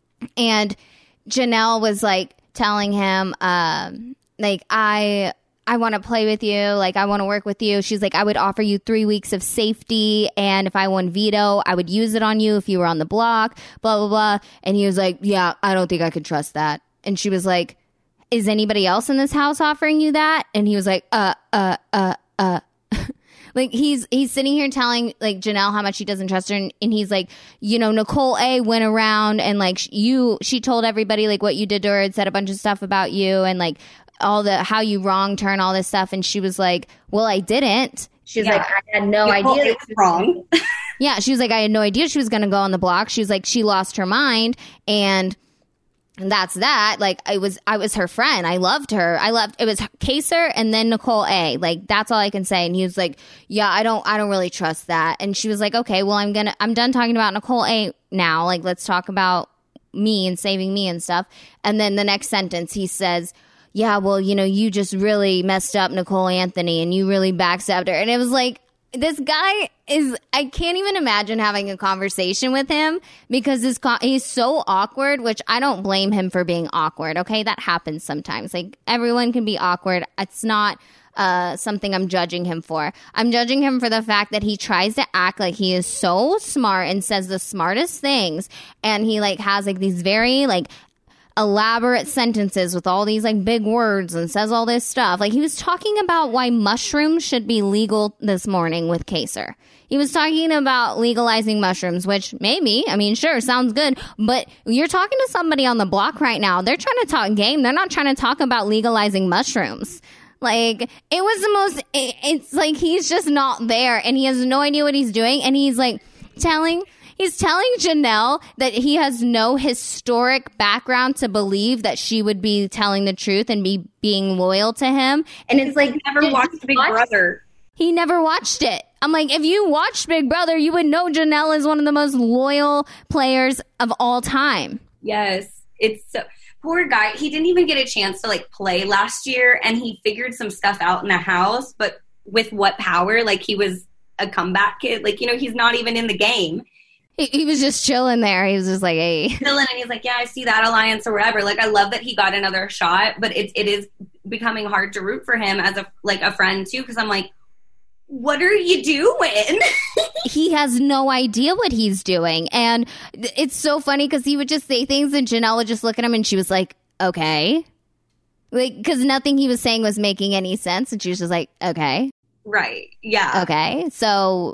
And Janelle was like telling him, um, like, I I want to play with you. Like, I want to work with you. She's like, I would offer you three weeks of safety. And if I won veto, I would use it on you if you were on the block, blah, blah, blah. And he was like, yeah, I don't think I could trust that. And she was like, is anybody else in this house offering you that? And he was like, uh, uh, uh, uh. Like, he's he's sitting here telling, like, Janelle how much he doesn't trust her. And, and he's like, you know, Nicole A. went around and, like, you, she told everybody, like, what you did to her and said a bunch of stuff about you and, like, all the, how you wronged her and all this stuff. And she was like, well, I didn't. She was yeah. like, I had no Nicole idea. It was wrong. Yeah, she was like, I had no idea she was going to go on the block. She was like, she lost her mind. And... And that's that. Like, I was, I was her friend. I loved her. I loved, it was Kaysar and then Nicole A. Like, that's all I can say. And he was like, yeah, I don't, I don't really trust that. And she was like, okay, well, I'm gonna, I'm done talking about Nicole A now. Like, let's talk about me and saving me and stuff. And then the next sentence, he says, yeah, well, you know, you just really messed up Nicole Anthony and you really backstabbed her. And it was like, this guy is, I can't even imagine having a conversation with him because this co- he's so awkward, which I don't blame him for being awkward. Okay. That happens sometimes. Like, everyone can be awkward. It's not uh, something I'm judging him for. I'm judging him for the fact that he tries to act like he is so smart and says the smartest things. And he like has like these very like elaborate sentences with all these like big words and says all this stuff. Like, he was talking about why mushrooms should be legal this morning with Kaysar. He was talking about legalizing mushrooms, which maybe, I mean, sure, sounds good, but you're talking to somebody on the block right now. They're trying to talk game. They're not trying to talk about legalizing mushrooms. Like, it was the most, it, it's like he's just not there and he has no idea what he's doing. And he's like telling He's telling Janelle that he has no historic background to believe that she would be telling the truth and be being loyal to him. And it's like, he never watched Big watch? Brother. He never watched it. I'm like, if you watched Big Brother, you would know Janelle is one of the most loyal players of all time. Yes. It's so, poor guy. He didn't even get a chance to like play last year, and he figured some stuff out in the house, but with what power? Like, he was a comeback kid. Like, you know, he's not even in the game. He, he was just chilling there. He was just like, hey. Chilling, and he's like, yeah, I see that alliance or whatever. Like, I love that he got another shot, but it, it is becoming hard to root for him as a like a friend, too, because I'm like, what are you doing? He has no idea what he's doing. And it's so funny because he would just say things and Janelle would just look at him and she was like, okay. Like, because nothing he was saying was making any sense. And she was just like, okay. Right. Yeah. Okay. So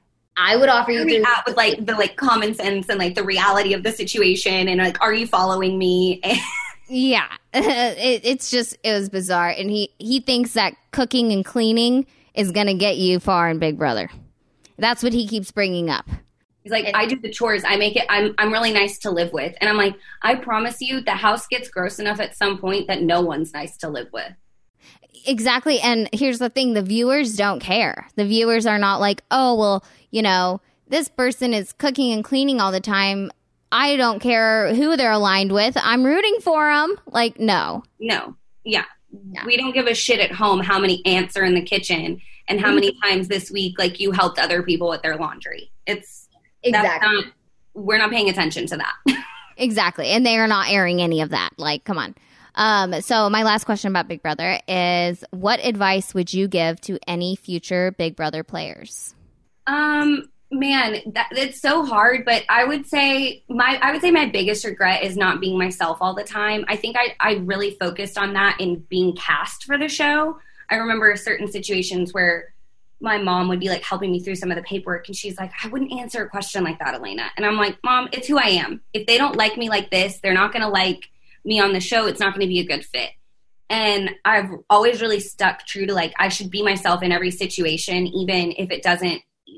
I would offer you to with like the like common sense and like the reality of the situation and like, are you following me? Yeah, it, it's just, it was bizarre. And he, he thinks that cooking and cleaning is going to get you far in Big Brother. That's what he keeps bringing up. He's like, I do the chores. I make it. I'm I'm really nice to live with. And I'm like, I promise you, the house gets gross enough at some point that no one's nice to live with. Exactly. And here's the thing. The viewers don't care. The viewers are not like, oh, well, you know, this person is cooking and cleaning all the time. I don't care who they're aligned with. I'm rooting for them. Like, no. No. Yeah. yeah. We don't give a shit at home how many ants are in the kitchen and how many times this week, like, you helped other people with their laundry. It's exactly. Not, we're not paying attention to that. Exactly. And they are not airing any of that. Like, come on. Um, so my last question about Big Brother is, what advice would you give to any future Big Brother players? Um, man, that, it's so hard, but I would say my, I would say my biggest regret is not being myself all the time. I think I, I really focused on that in being cast for the show. I remember certain situations where my mom would be like helping me through some of the paperwork, and she's like, I wouldn't answer a question like that, Elena. And I'm like, Mom, it's who I am. If they don't like me like this, they're not going to like me on the show. It's not going to be a good fit. And I've always really stuck true to, like, I should be myself in every situation, even if it doesn't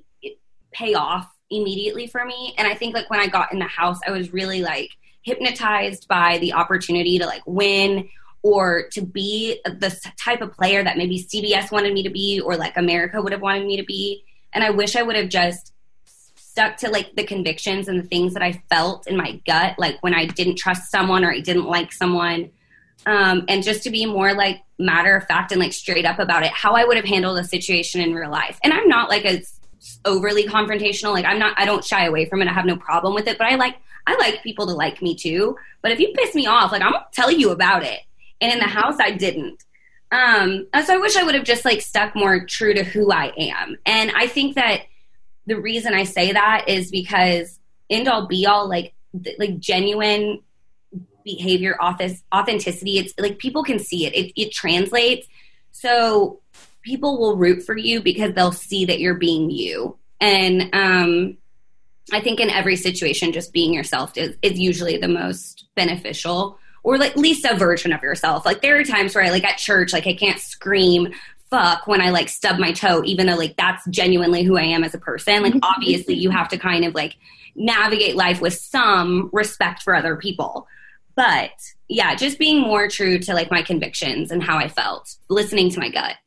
pay off immediately for me. And I think, like, when I got in the house, I was really, like, hypnotized by the opportunity to, like, win or to be the type of player that maybe C B S wanted me to be, or like America would have wanted me to be. And I wish I would have just stuck to, like, the convictions and the things that I felt in my gut, like when I didn't trust someone or I didn't like someone, um, and just to be more, like, matter of fact and, like, straight up about it, how I would have handled a situation in real life. And I'm not, like, a overly confrontational. Like, I'm not, I don't shy away from it. I have no problem with it, but I like, I like people to like me too. But if you piss me off, like, I'm gonna tell you about it. And in the house, I didn't. Um, so I wish I would have just, like, stuck more true to who I am. And I think that the reason I say that is because end all be all, like, th- like genuine behavior, auth- authenticity, it's like people can see it. it. It translates. So people will root for you because they'll see that you're being you. And um, I think in every situation, just being yourself is, is usually the most beneficial, or, like, at least a version of yourself. Like, there are times where I, like, at church, like, I can't scream fuck when I, like, stub my toe, even though, like, that's genuinely who I am as a person. Like, obviously you have to kind of, like, navigate life with some respect for other people. But yeah, just being more true to, like, my convictions and how I felt, listening to my gut.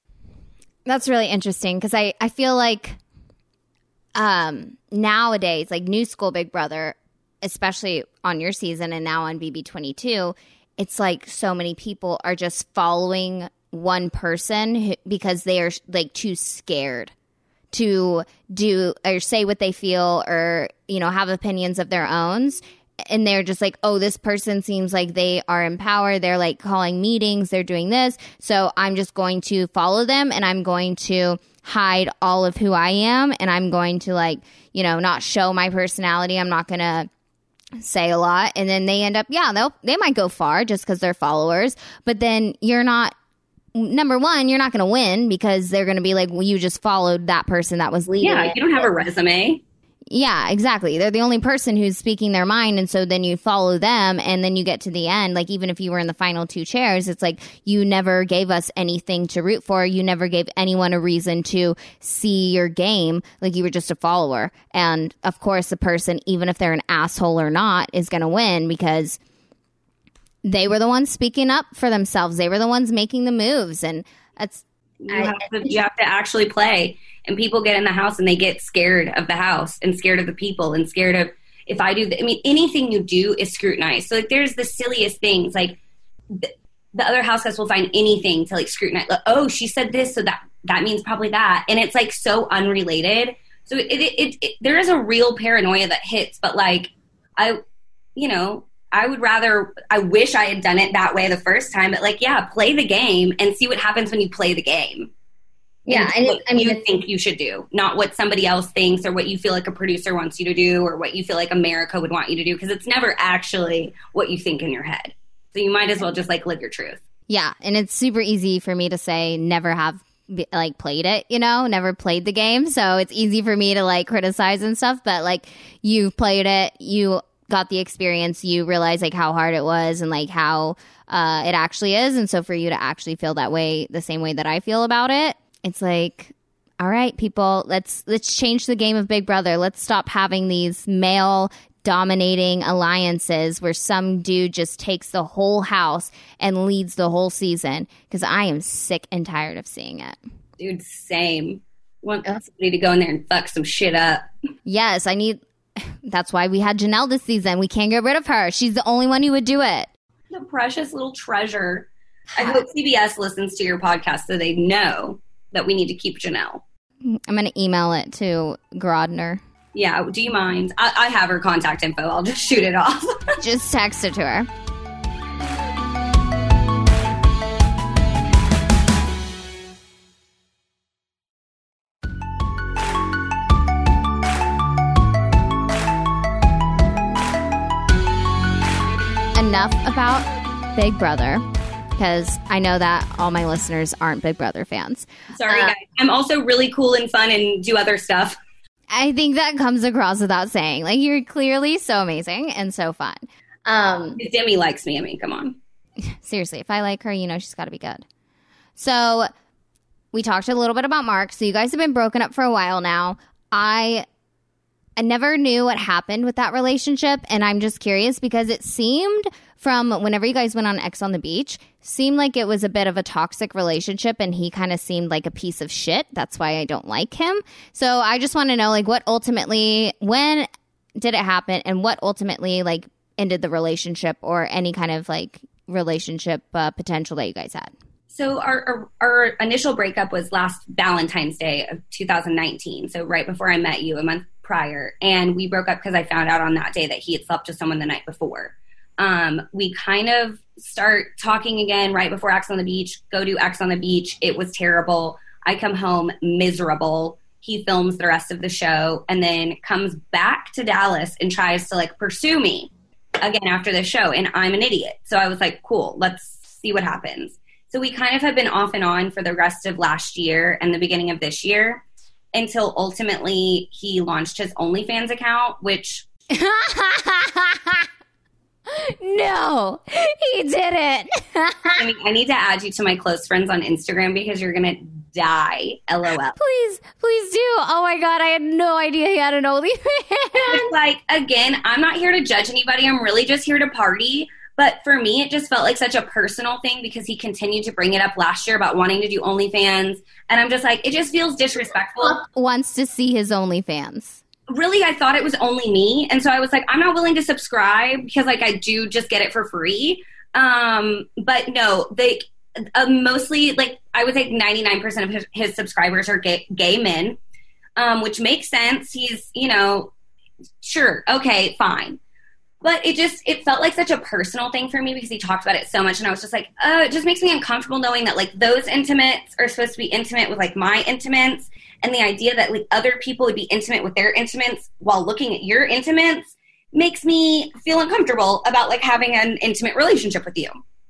That's really interesting, because I, I feel like um, nowadays, like, new school Big Brother, especially on your season and now on B B twenty-two, it's like so many people are just following one person who, because they are, like, too scared to do or say what they feel or, you know, have opinions of their own. And they're just like, oh, this person seems like they are in power. They're, like, calling meetings. They're doing this. So I'm just going to follow them, and I'm going to hide all of who I am. And I'm going to, like, you know, not show my personality. I'm not going to say a lot. And then they end up, yeah, they'll, they might go far just because they're followers. But then you're not, number one, you're not going to win because they're going to be like, well, you just followed that person that was leading. Yeah, you don't have a resume. Yeah, exactly. They're the only person who's speaking their mind. And so then you follow them, and then you get to the end. Like, even if you were in the final two chairs, it's like you never gave us anything to root for. You never gave anyone a reason to see your game. Like, you were just a follower. And of course, the person, even if they're an asshole or not, is going to win because they were the ones speaking up for themselves. They were the ones making the moves. And that's... You have, to, you have to actually play. And people get in the house and they get scared of the house and scared of the people and scared of, if I do, the, I mean, anything you do is scrutinized. So, like, there's the silliest things. Like, the, the other house guests will find anything to, like, scrutinize. Like, oh, she said this, so that that means probably that. And it's, like, so unrelated. So it, it, it, it there is a real paranoia that hits. But, like, I, you know, I would rather, I wish I had done it that way the first time. But, like, yeah, play the game and see what happens when you play the game. Yeah, and, and what it, I mean, you think you should do, not what somebody else thinks or what you feel like a producer wants you to do or what you feel like America would want you to do, because it's never actually what you think in your head. So you might as well just, like, live your truth. Yeah, and it's super easy for me to say never have, like, played it, you know, never played the game. So it's easy for me to, like, criticize and stuff. But, like, you played it, you got the experience, you realize, like, how hard it was and, like, how uh, it actually is. And so for you to actually feel that way, the same way that I feel about it, it's like, all right, people, let's let's change the game of Big Brother. Let's stop having these male dominating alliances where some dude just takes the whole house and leads the whole season, because I am sick and tired of seeing it. Dude, same. Want somebody to go in there and fuck some shit up. Yes, I need. That's why we had Janelle this season. We can't get rid of her. She's the only one who would do it. The precious little treasure. I hope C B S listens to your podcast so they know that we need to keep Janelle. I'm going to email it to Grodner. Yeah, do you mind? I, I have her contact info. I'll just shoot it off. Just text it to her. Enough about Big Brother, because I know that all my listeners aren't Big Brother fans. Sorry, uh, guys. I'm also really cool and fun and do other stuff. I think that comes across without saying. Like, you're clearly so amazing and so fun. Um, Demi likes me. I mean, come on. Seriously, if I like her, you know she's got to be good. So we talked a little bit about Mark. So you guys have been broken up for a while now. I... I never knew what happened with that relationship, and I'm just curious because it seemed from whenever you guys went on X on the Beach, seemed like it was a bit of a toxic relationship, and he kind of seemed like a piece of shit. That's why I don't like him. So I just want to know, like, what ultimately, when did it happen, and what ultimately, like, ended the relationship or any kind of, like, relationship uh, potential that you guys had? So our, our our initial breakup was last Valentine's Day of two thousand nineteen, so right before I met you, a month prior. And we broke up because I found out on that day that he had slept with someone the night before. Um, we kind of start talking again right before X on the Beach, go do X on the Beach. It was terrible. I come home miserable. He films the rest of the show and then comes back to Dallas and tries to like pursue me again after the show. And I'm an idiot. So I was like, cool, let's see what happens. So we kind of have been off and on for the rest of last year and the beginning of this year until ultimately he launched his OnlyFans account, which... No, he didn't. I mean, I need to add you to my close friends on Instagram because you're going to die. LOL. Please, please do. Oh my God, I had no idea he had an OnlyFans. Like, again, I'm not here to judge anybody. I'm really just here to party. But for me, it just felt like such a personal thing because he continued to bring it up last year about wanting to do OnlyFans. And I'm just like, it just feels disrespectful. Wants to see his OnlyFans. Really, I thought it was only me. And so I was like, I'm not willing to subscribe because, like, I do just get it for free. Um, but no, they uh, mostly, like, I would say ninety-nine percent of his, his subscribers are gay, gay men, um, which makes sense. He's, you know, sure, okay, fine. But it just, it felt like such a personal thing for me because he talked about it so much. And I was just like, oh, it just makes me uncomfortable knowing that, like, those intimates are supposed to be intimate with, like, my intimates. And the idea that, like, other people would be intimate with their intimates while looking at your intimates makes me feel uncomfortable about, like, having an intimate relationship with you.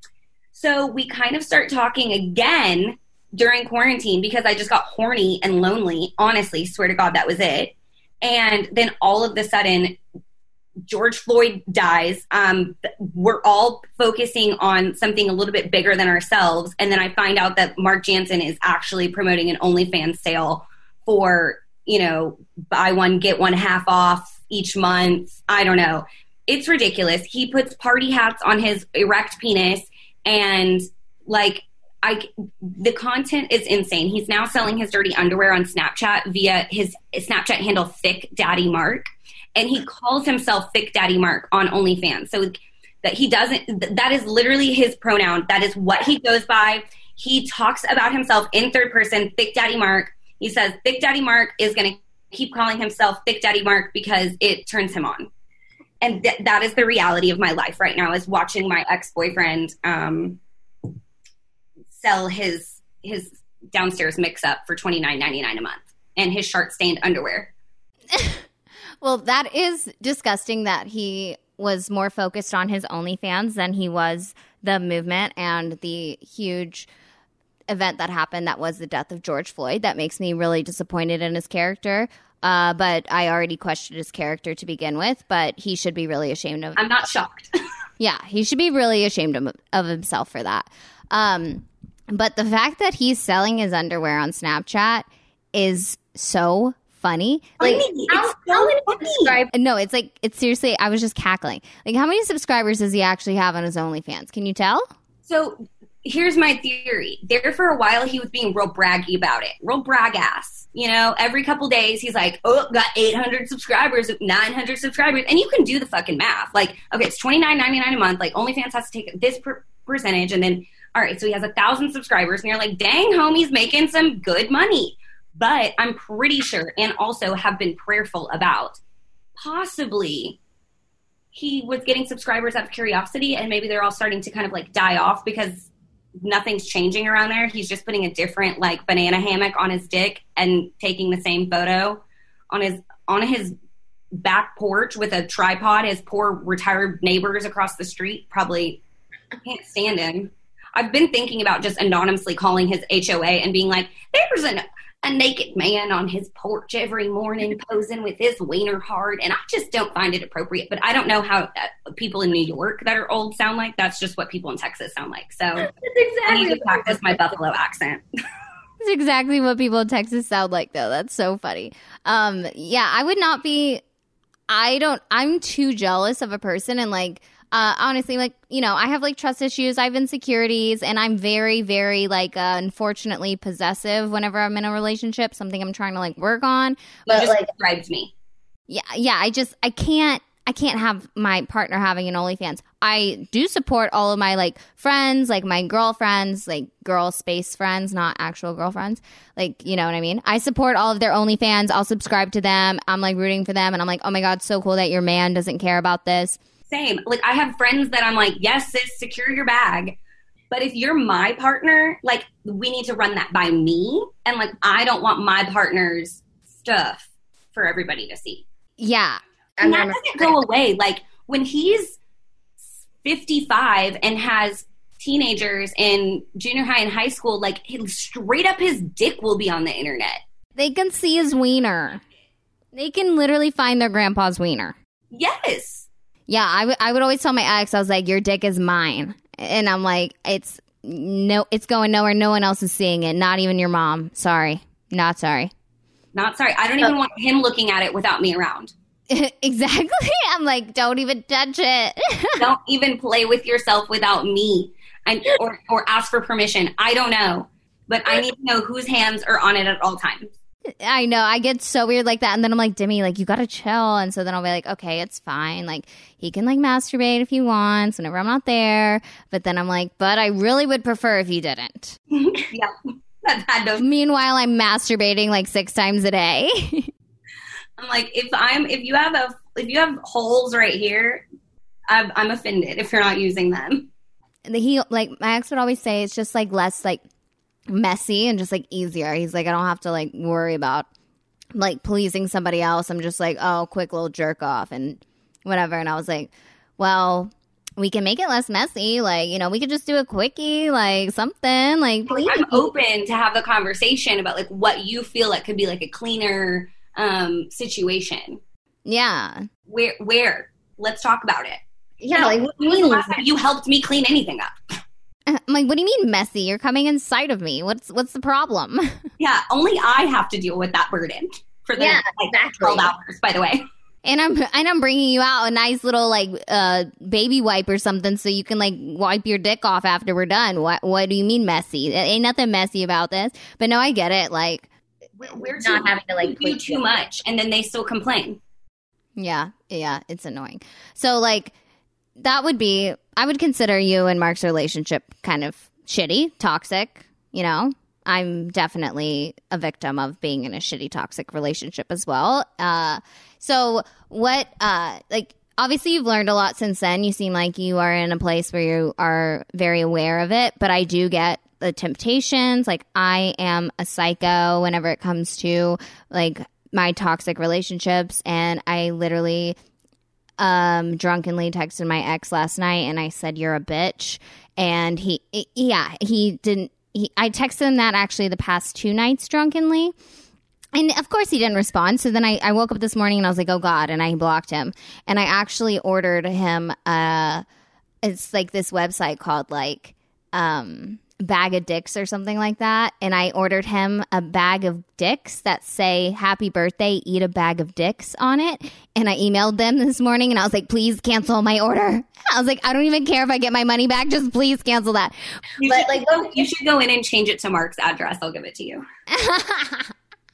So we kind of start talking again during quarantine because I just got horny and lonely. Honestly, swear to God, that was it. And then all of a sudden, George Floyd dies. Um, we're all focusing on something a little bit bigger than ourselves. And then I find out that Mark Jansen is actually promoting an OnlyFans sale for, you know, buy one, get one half off each month. I don't know. It's ridiculous. He puts party hats on his erect penis and, like, I, the content is insane. He's now selling his dirty underwear on Snapchat via his Snapchat handle, Thick Daddy Mark. And he calls himself Thick Daddy Mark on OnlyFans. So that he doesn't, that is literally his pronoun. That is what he goes by. He talks about himself in third person, Thick Daddy Mark. He says Thick Daddy Mark is going to keep calling himself Thick Daddy Mark because it turns him on. And th- that is the reality of my life right now, is watching my ex-boyfriend um, sell his his downstairs mix-up for twenty-nine ninety-nine a month and his shark-stained underwear. Well, that is disgusting that he was more focused on his OnlyFans than he was the movement and the huge event that happened that was the death of George Floyd. That makes me really disappointed in his character. Uh, but I already questioned his character to begin with, but he should be really ashamed of I'm not shocked. Yeah, he should be really ashamed of, of himself for that. Um, But the fact that he's selling his underwear on Snapchat is so funny. Like, Funny. how, It's so how many funny. subscribers? No, it's like, it's seriously, I was just cackling. Like, how many subscribers does he actually have on his OnlyFans? Can you tell? So here's my theory. There for a while, he was being real braggy about it. Real brag ass. You know, every couple days, he's like, oh, got eight hundred subscribers, nine hundred subscribers. And you can do the fucking math. Like, okay, it's twenty-nine ninety-nine a month. Like, OnlyFans has to take this per- percentage. And then, all right, so he has a thousand subscribers. And you're like, dang, homie's making some good money. But I'm pretty sure, and also have been prayerful about, possibly he was getting subscribers out of curiosity, and maybe they're all starting to kind of like die off because nothing's changing around there. He's just putting a different like banana hammock on his dick and taking the same photo on his on his back porch with a tripod. His poor retired neighbors across the street probably can't stand him. I've been thinking about just anonymously calling his H O A and being like, there's an a naked man on his porch every morning posing with his wiener hard, and I just don't find it appropriate. But I don't know how uh, people in New York that are old sound like. That's just what people in Texas sound like. So That's exactly I need to practice my Buffalo accent. That's exactly what people in Texas sound like, though. That's so funny. Um, yeah, I would not be. I don't. I'm too jealous of a person, and like. Uh, honestly, like, you know, I have like trust issues. I have insecurities, and I'm very, very like, uh, unfortunately possessive whenever I'm in a relationship, something I'm trying to like work on. But But just like, describes me. yeah, yeah, I just, I can't, I can't have my partner having an OnlyFans. I do support all of my like friends, like my girlfriends, like girl space friends, not actual girlfriends. Like, you know what I mean? I support all of their OnlyFans. I'll subscribe to them. I'm like rooting for them. And I'm like, oh my God, so cool that your man doesn't care about this. Same. Like, I have friends that I'm like, yes, sis, secure your bag. But if you're my partner, like, we need to run that by me. And, like, I don't want my partner's stuff for everybody to see. Yeah. And that doesn't go away. Like, when he's fifty-five and has teenagers in junior high and high school, like, straight up his dick will be on the internet. They can see his wiener. They can literally find their grandpa's wiener. Yes. Yeah, I, w- I would always tell my ex, I was like, your dick is mine. And I'm like, it's no, it's going nowhere. No one else is seeing it. Not even your mom. Sorry. Not sorry. Not sorry. I don't even want him looking at it without me around. Exactly. I'm like, don't even touch it. Don't even play with yourself without me. And, or, or ask for permission. I don't know. But I need to know whose hands are on it at all times. I know. I get so weird like that. And then I'm like, Demi, like, you got to chill. And so then I'll be like, okay, it's fine. Like, he can, like, masturbate if he wants whenever I'm not there. But then I'm like, but I really would prefer if you didn't. Yeah. That, that does. Meanwhile, I'm masturbating, like, six times a day. I'm like, if I'm, if you have a, if you have holes right here, I'm, I'm offended if you're not using them. And he, like, my ex would always say it's just, like, less, like, messy and just like easier. He's like, I don't have to like worry about like pleasing somebody else. I'm just like, oh, quick little jerk off and whatever. And I was like, well, we can make it less messy. Like, you know, we could just do a quickie, like something like, please. I'm open to have the conversation about like what you feel like could be like a cleaner um situation. Yeah. Where, where? Let's talk about it. Yeah. You know, like, what do when you was the mean? last time you helped me clean anything up? I'm like, what do you mean messy? You're coming inside of me. What's what's the problem? Yeah, only I have to deal with that burden for the Yeah, like, exactly. twelve hours, by the way. And I'm and I'm bringing you out a nice little like uh baby wipe or something so you can like wipe your dick off after we're done. What what do you mean messy? There ain't nothing messy about this. But no, I get it. Like We're, we're not too, having to like we do too much, and then they still complain. Yeah, yeah, it's annoying. So like that would be I would consider you and Mark's relationship kind of shitty, toxic, you know. I'm definitely a victim of being in a shitty, toxic relationship as well. Uh, so what, uh, like, obviously you've learned a lot since then. You seem like you are in a place where you are very aware of it, but I do get the temptations. Like, I am a psycho whenever it comes to, like, my toxic relationships, and I literally um drunkenly texted my ex last night and I said, you're a bitch. And he, yeah, he didn't, he, I texted him that actually the past two nights drunkenly. And of course he didn't respond. So then I, I woke up this morning and I was like, oh God. And I blocked him. And I actually ordered him, uh, it's like this website called like, um, bag of dicks or something like that. And I ordered him a bag of dicks that say, happy birthday, eat a bag of dicks on it. And I emailed them this morning and I was like, please cancel my order. I was like, I don't even care if I get my money back. Just please cancel that. You, but should, like, go, you should go in and change it to Mark's address. I'll give it to you. That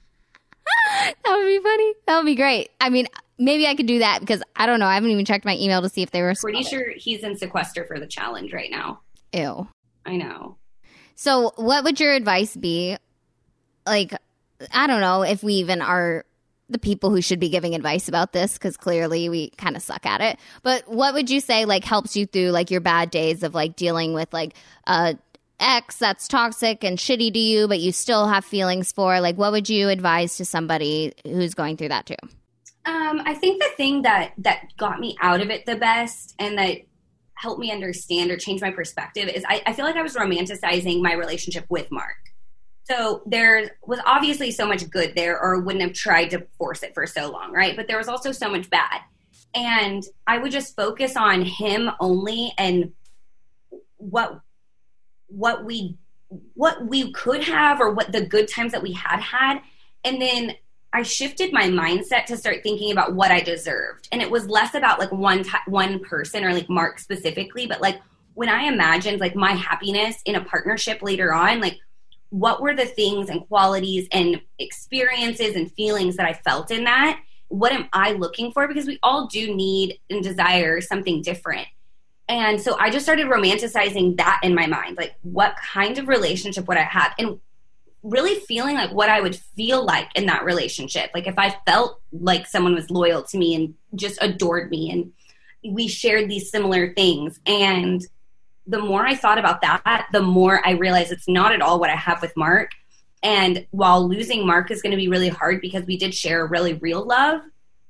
would be funny. That would be great. I mean, maybe I could do that because I don't know. I haven't even checked my email to see if they were. Pretty sure he's in sequester for the challenge right now. Ew. I know. So what would your advice be? Like, I don't know if we even are the people who should be giving advice about this because clearly we kind of suck at it. But what would you say like helps you through like your bad days of like dealing with like a ex that's toxic and shitty to you, but you still have feelings for? Like, what would you advise to somebody who's going through that too? Um, I think the thing that that got me out of it the best and that help me understand or change my perspective is I, I feel like I was romanticizing my relationship with Mark. So there was obviously so much good there or wouldn't have tried to force it for so long, right? But there was also so much bad. And I would just focus on him only and what what we what we could have or what the good times that we had had. And then I shifted my mindset to start thinking about what I deserved. And it was less about like one t- one person or like Mark specifically, but like when I imagined like my happiness in a partnership later on, like what were the things and qualities and experiences and feelings that I felt in that? What am I looking for? Because we all do need and desire something different. And so I just started romanticizing that in my mind. Like what kind of relationship would I have? And really feeling like what I would feel like in that relationship. Like if I felt like someone was loyal to me and just adored me and we shared these similar things. And the more I thought about that, the more I realized it's not at all what I have with Mark. And while losing Mark is going to be really hard because we did share a really real love,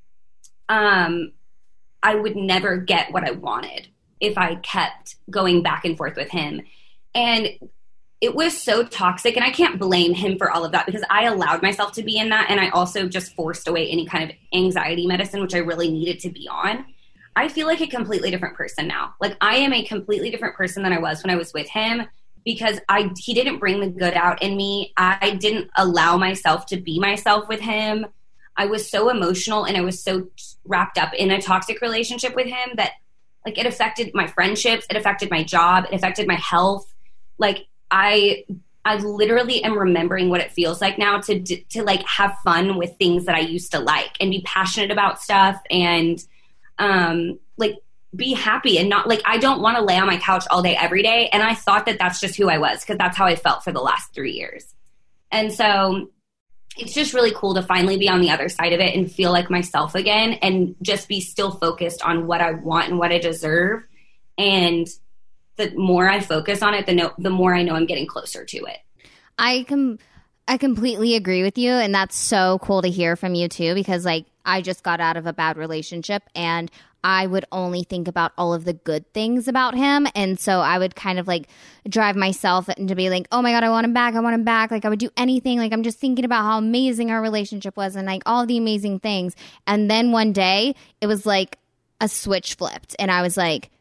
um, I would never get what I wanted if I kept going back and forth with him. And it was so toxic, and I can't blame him for all of that because I allowed myself to be in that, and I also just forced away any kind of anxiety medicine, which I really needed to be on. I feel like a completely different person now. Like, I am a completely different person than I was when I was with him because I he didn't bring the good out in me. I didn't allow myself to be myself with him. I was so emotional, and I was so wrapped up in a toxic relationship with him that, like, it affected my friendships, it affected my job, it affected my health. Like, I I literally am remembering what it feels like now to to like have fun with things that I used to like and be passionate about stuff and um like be happy and not like I don't want to lay on my couch all day every day. And I thought that that's just who I was because that's how I felt for the last three years. And so it's just really cool to finally be on the other side of it and feel like myself again and just be still focused on what I want and what I deserve. And the more I focus on it, the no, the more I know I'm getting closer to it. I com- I completely agree with you. And that's so cool to hear from you too, because like I just got out of a bad relationship and I would only think about all of the good things about him. And so I would kind of like drive myself into be like, oh my God, I want him back. I want him back. Like I would do anything. Like I'm just thinking about how amazing our relationship was and like all the amazing things. And then one day it was like a switch flipped and I was like,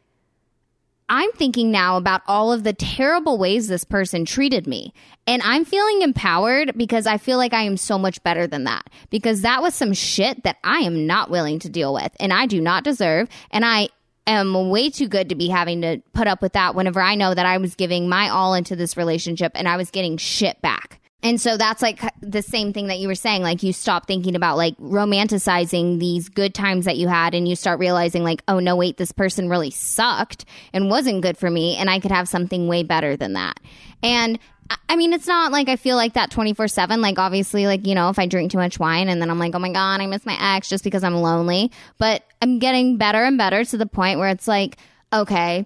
I'm thinking now about all of the terrible ways this person treated me. And I'm feeling empowered because I feel like I am so much better than that. Because that was some shit that I am not willing to deal with. And I do not deserve. And I am way too good to be having to put up with that whenever I know that I was giving my all into this relationship and I was getting shit back. And so that's like the same thing that you were saying, like you stop thinking about like romanticizing these good times that you had and you start realizing like, oh no, wait, this person really sucked and wasn't good for me and I could have something way better than that. And I mean, it's not like I feel like that twenty-four seven, like obviously like, you know, if I drink too much wine and then I'm like, oh my God, I miss my ex just because I'm lonely. But I'm getting better and better to the point where it's like, okay,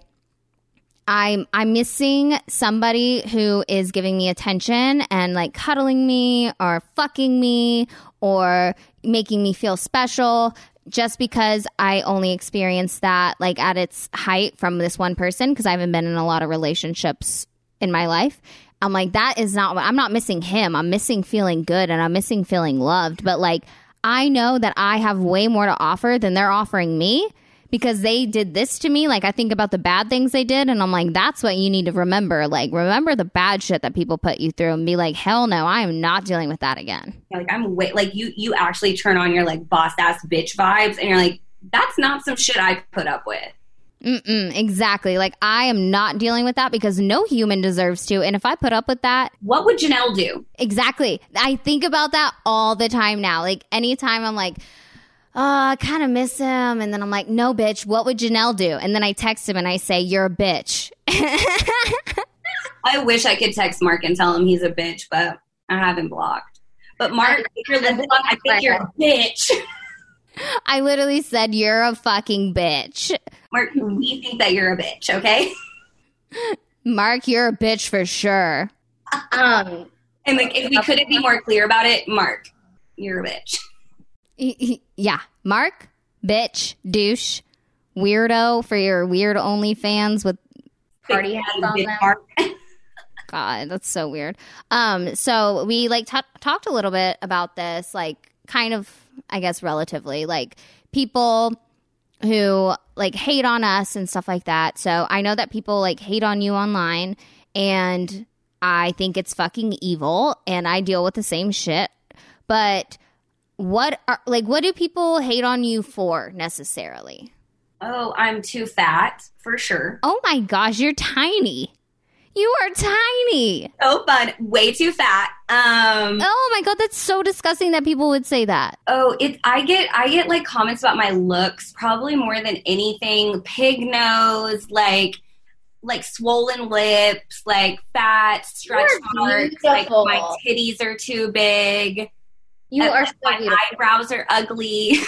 I'm I'm missing somebody who is giving me attention and like cuddling me or fucking me or making me feel special just because I only experienced that like at its height from this one person because I haven't been in a lot of relationships in my life. I'm like, that is not what I'm not missing him. I'm missing feeling good and I'm missing feeling loved. But like, I know that I have way more to offer than they're offering me because they did this to me. Like, I think about the bad things they did, and I'm like, that's what you need to remember. Like, remember the bad shit that people put you through and be like, hell no, I am not dealing with that again. Like, I'm wait, like you, you actually turn on your like boss ass bitch vibes, and you're like, that's not some shit I put up with. Mm-mm, exactly. Like, I am not dealing with that because no human deserves to. And if I put up with that, what would Janelle do? Exactly. I think about that all the time now. Like, anytime I'm like, oh, I kind of miss him. And then I'm like, no, bitch, what would Janelle do? And then I text him and I say, you're a bitch. I wish I could text Mark and tell him he's a bitch, but I haven't blocked. But Mark, if you're listening, I think you're a bitch. I literally said, you're a fucking bitch. Mark, we think that you're a bitch, okay? Mark, you're a bitch for sure. Um, and like, if we couldn't be more clear about it, Mark, you're a bitch. Yeah. Mark, bitch, douche, weirdo for your weird OnlyFans with party hats on them. God, that's so weird. Um, so we like t- talked a little bit about this, like kind of, I guess, relatively, like people who like hate on us and stuff like that. So I know that people like hate on you online, and I think it's fucking evil, and I deal with the same shit. But what are like what do people hate on you for necessarily? Oh, I'm too fat, for sure. Oh my gosh, you're tiny. You are tiny. So fun. Way too fat. Um, oh my God, that's so disgusting that people would say that. Oh, it. I get I get like comments about my looks probably more than anything. Pig nose, like like swollen lips, like fat, stretch marks, like my titties are too big. You and are so my beautiful. eyebrows are ugly.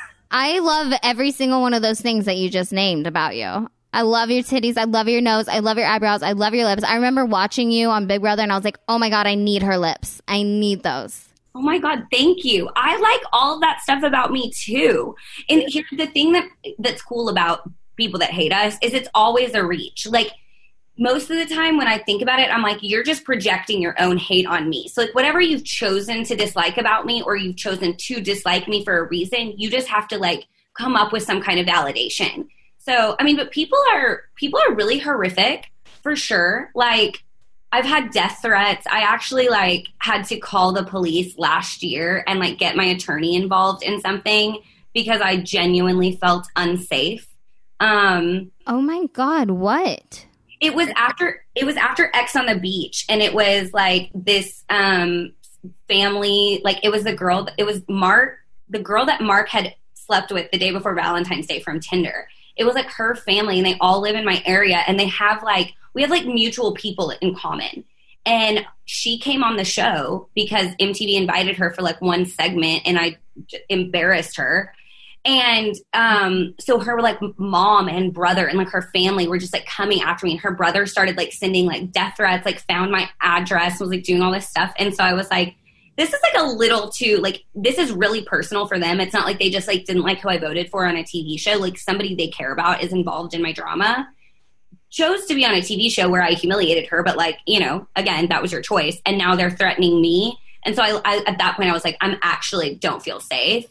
I love every single one of those things that you just named about you. I love your titties. I love your nose. I love your eyebrows. I love your lips. I remember watching you on Big Brother and I was like, oh my God, I need her lips. I need those. Oh my God, thank you. I like all of that stuff about me too. And here's the thing that that's cool about people that hate us is it's always a reach. Like most of the time when I think about it, I'm like, you're just projecting your own hate on me. So like whatever you've chosen to dislike about me or you've chosen to dislike me for a reason, you just have to like come up with some kind of validation. So, I mean, but people are, people are really horrific for sure. Like I've had death threats. I actually like had to call the police last year and like get my attorney involved in something because I genuinely felt unsafe. Um, oh my God, what? It was after, it was after X on the Beach, and it was like this um, family, like it was the girl, it was Mark, the girl that Mark had slept with the day before Valentine's Day from Tinder. It was like her family, and they all live in my area, and they have like, we have like mutual people in common. And she came on the show because M T V invited her for like one segment, and I j- embarrassed her. And um, so her like mom and brother and like her family were just like coming after me, and her brother started like sending like death threats, like found my address, was like doing all this stuff. And so I was like, this is like a little too, like, this is really personal for them. It's not like they just like didn't like who I voted for on a T V show. Like somebody they care about is involved in my drama. Chose to be on a T V show where I humiliated her, but like, you know, again, that was your choice. And now they're threatening me. And so I, I at that point I was like, I'm actually don't feel safe.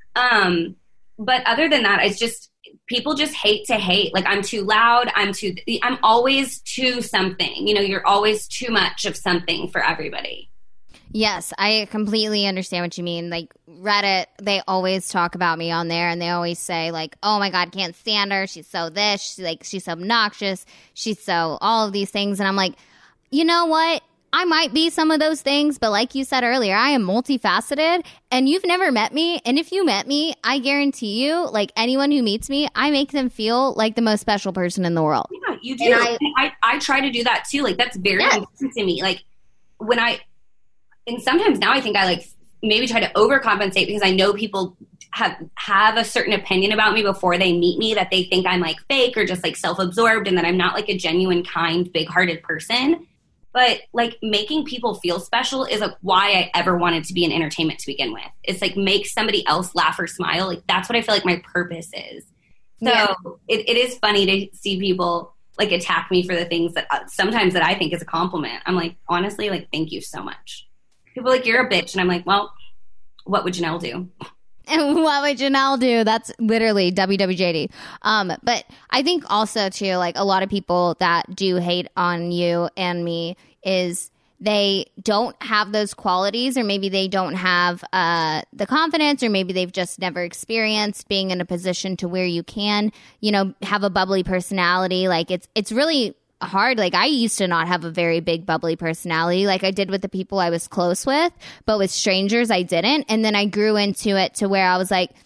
Um, but other than that, it's just, people just hate to hate. Like I'm too loud. I'm too, I'm always too something, you know, you're always too much of something for everybody. Yes, I completely understand what you mean. Like Reddit, they always talk about me on there, and they always say like, "Oh my God, can't stand her. She's so this. She's like she's so obnoxious. She's so all of these things." And I'm like, you know what? I might be some of those things, but like you said earlier, I am multifaceted, and you've never met me. And if you met me, I guarantee you, like anyone who meets me, I make them feel like the most special person in the world. Yeah, you do. I, I, I try to do that too. Like that's very yes. important to me. Like when I. And sometimes now I think I like maybe try to overcompensate because I know people have have a certain opinion about me before they meet me, that they think I'm like fake or just like self-absorbed and that I'm not like a genuine, kind, big-hearted person. But like making people feel special is like why I ever wanted to be in entertainment to begin with. It's like make somebody else laugh or smile. Like that's what I feel like my purpose is. So yeah. it, it is funny to see people like attack me for the things that uh, sometimes that I think is a compliment. I'm like, honestly, like, thank you so much. People are like, you're a bitch. And I'm like, well, what would Janelle do? And what would Janelle do? That's literally W W J D. Um, but I think also too, like a lot of people that do hate on you and me is they don't have those qualities, or maybe they don't have uh, the confidence, or maybe they've just never experienced being in a position to where you can, you know, have a bubbly personality. Like it's it's really hard. Like I used to not have a very big bubbly personality like I did with the people I was close with, but with strangers I didn't. And then I grew into it to where I was like,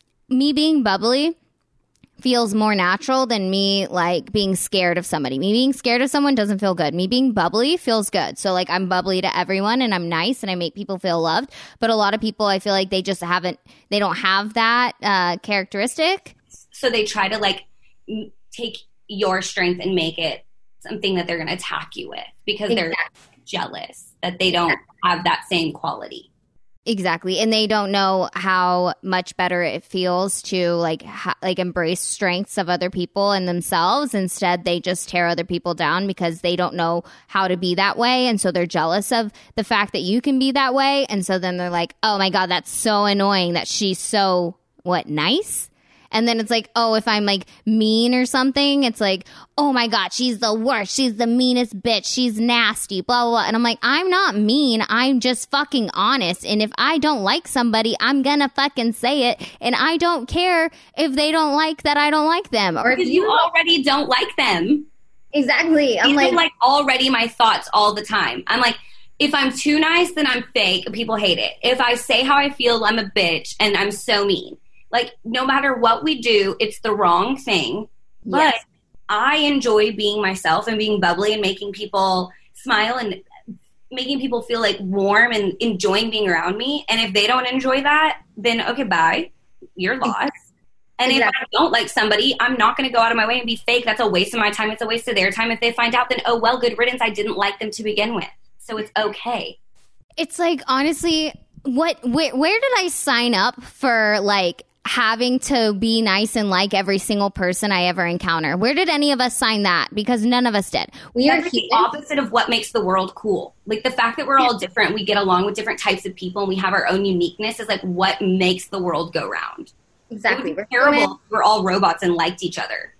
me being bubbly feels more natural than me like being scared of somebody. Me being scared of someone doesn't feel good. Me being bubbly feels good. So like I'm bubbly to everyone and I'm nice and I make people feel loved. But a lot of people, I feel like they just haven't, they don't have that uh, characteristic. So they try to like m- take your strength and make it something that they're going to attack you with because exactly. they're jealous that they don't have that same quality. Exactly. And they don't know how much better it feels to like ha- like embrace strengths of other people and themselves. Instead, they just tear other people down because they don't know how to be that way. And so they're jealous of the fact that you can be that way. And so then they're like, oh my God, that's so annoying that she's so, what, nice? And then it's like, oh, if I'm like mean or something, it's like, oh my God, she's the worst. She's the meanest bitch. She's nasty, blah, blah, blah. And I'm like, I'm not mean. I'm just fucking honest. And if I don't like somebody, I'm gonna fucking say it. And I don't care if they don't like that I don't like them. Or because if you, you already don't like them. Exactly. I'm These like, are like already my thoughts all the time. I'm like, if I'm too nice, then I'm fake. People hate it. If I say how I feel, I'm a bitch and I'm so mean. Like, no matter what we do, it's the wrong thing. But yes. I enjoy being myself and being bubbly and making people smile and making people feel, like, warm and enjoying being around me. And if they don't enjoy that, then, okay, bye. You're lost. And exactly. if I don't like somebody, I'm not going to go out of my way and be fake. That's a waste of my time. It's a waste of their time. If they find out, then, oh, well, good riddance. I didn't like them to begin with. So it's okay. It's like, honestly, what where, where did I sign up for, like, having to be nice and like every single person I ever encounter? Where did any of us sign that? Because none of us did. We That's are the opposite of what makes the world cool. Like the fact that we're all different, we get along with different types of people, and we have our own uniqueness is like what makes the world go round. Exactly. We're terrible. If we're all robots and liked each other.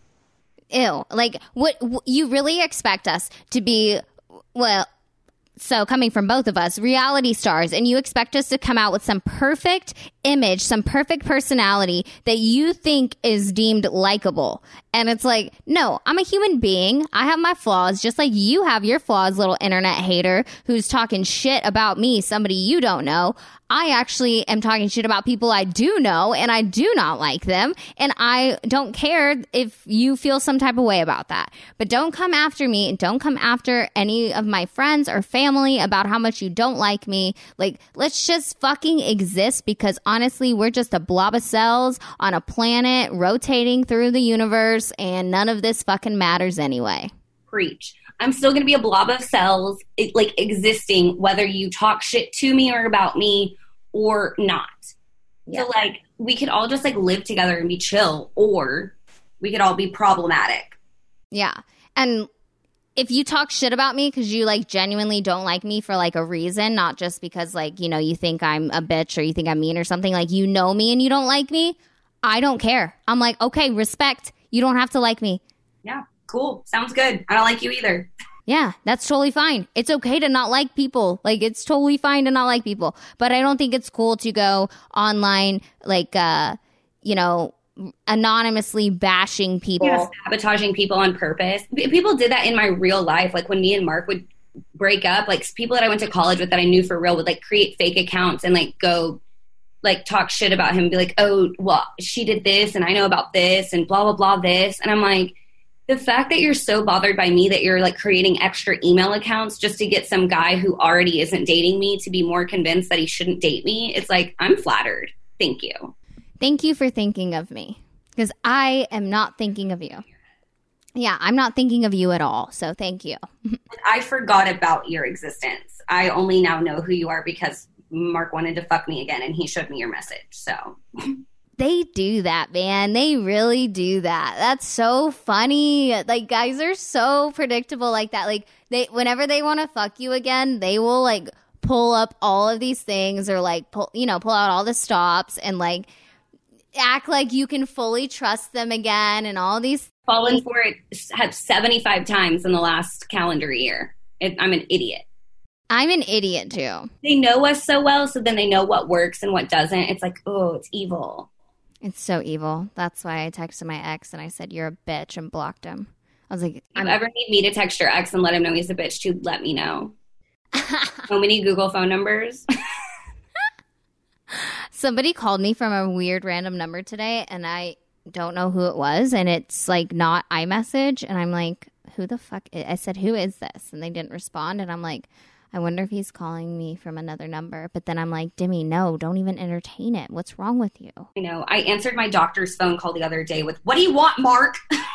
Ew. Like what you really expect us to be? Well, so coming from both of us, reality stars, and you expect us to come out with some perfect image, some perfect personality that you think is deemed likable. And it's like, no, I'm a human being. I have my flaws, just like you have your flaws, little internet hater who's talking shit about me, somebody you don't know. I actually am talking shit about people I do know, and I do not like them, and I don't care if you feel some type of way about that. But don't come after me, and don't come after any of my friends or family about how much you don't like me. Like, let's just fucking exist, because honestly, we're just a blob of cells on a planet rotating through the universe, and none of this fucking matters anyway. Preach. I'm still going to be a blob of cells, it, like, existing, whether you talk shit to me or about me or not. Yeah. So, like, we could all just, like, live together and be chill, or we could all be problematic. Yeah. And if you talk shit about me because you, like, genuinely don't like me for, like, a reason, not just because, like, you know, you think I'm a bitch or you think I'm mean or something, like, you know me and you don't like me, I don't care. I'm like, okay, respect. You don't have to like me. Yeah. Cool. Sounds good. I don't like you either. Yeah, that's totally fine. It's okay to not like people. Like, it's totally fine to not like people. But I don't think it's cool to go online, like, uh, you know, anonymously bashing people. Yeah, sabotaging people on purpose. People did that in my real life. Like, when me and Mark would break up, like, people that I went to college with that I knew for real would, like, create fake accounts and, like, go, like, talk shit about him and be like, oh, well, she did this and I know about this and blah, blah, blah, this. And I'm like, the fact that you're so bothered by me that you're, like, creating extra email accounts just to get some guy who already isn't dating me to be more convinced that he shouldn't date me, it's like, I'm flattered. Thank you. Thank you for thinking of me, because I am not thinking of you. Yeah, I'm not thinking of you at all, so thank you. I forgot about your existence. I only now know who you are because Mark wanted to fuck me again, and he showed me your message, so... They do that, man. They really do that. That's so funny. Like, guys are so predictable like that. Like, they, whenever they want to fuck you again, they will, like, pull up all of these things or like pull, you know, pull out all the stops and like act like you can fully trust them again and all these. Fallen for it have seventy-five times in the last calendar year. It, I'm an idiot. I'm an idiot too. They know us so well, so then they know what works and what doesn't. It's like, oh, it's evil. It's so evil. That's why I texted my ex and I said, "You're a bitch," and blocked him. I was like, if you ever need me to text your ex and let him know he's a bitch too, let me know. So many Google phone numbers. Somebody called me from a weird random number today and I don't know who it was. And it's like not iMessage. And I'm like, who the fuck? I said, who is this? And they didn't respond. And I'm like, I wonder if he's calling me from another number. But then I'm like, Demi, no, don't even entertain it. What's wrong with you? I know. I answered my doctor's phone call the other day with, what do you want, Mark?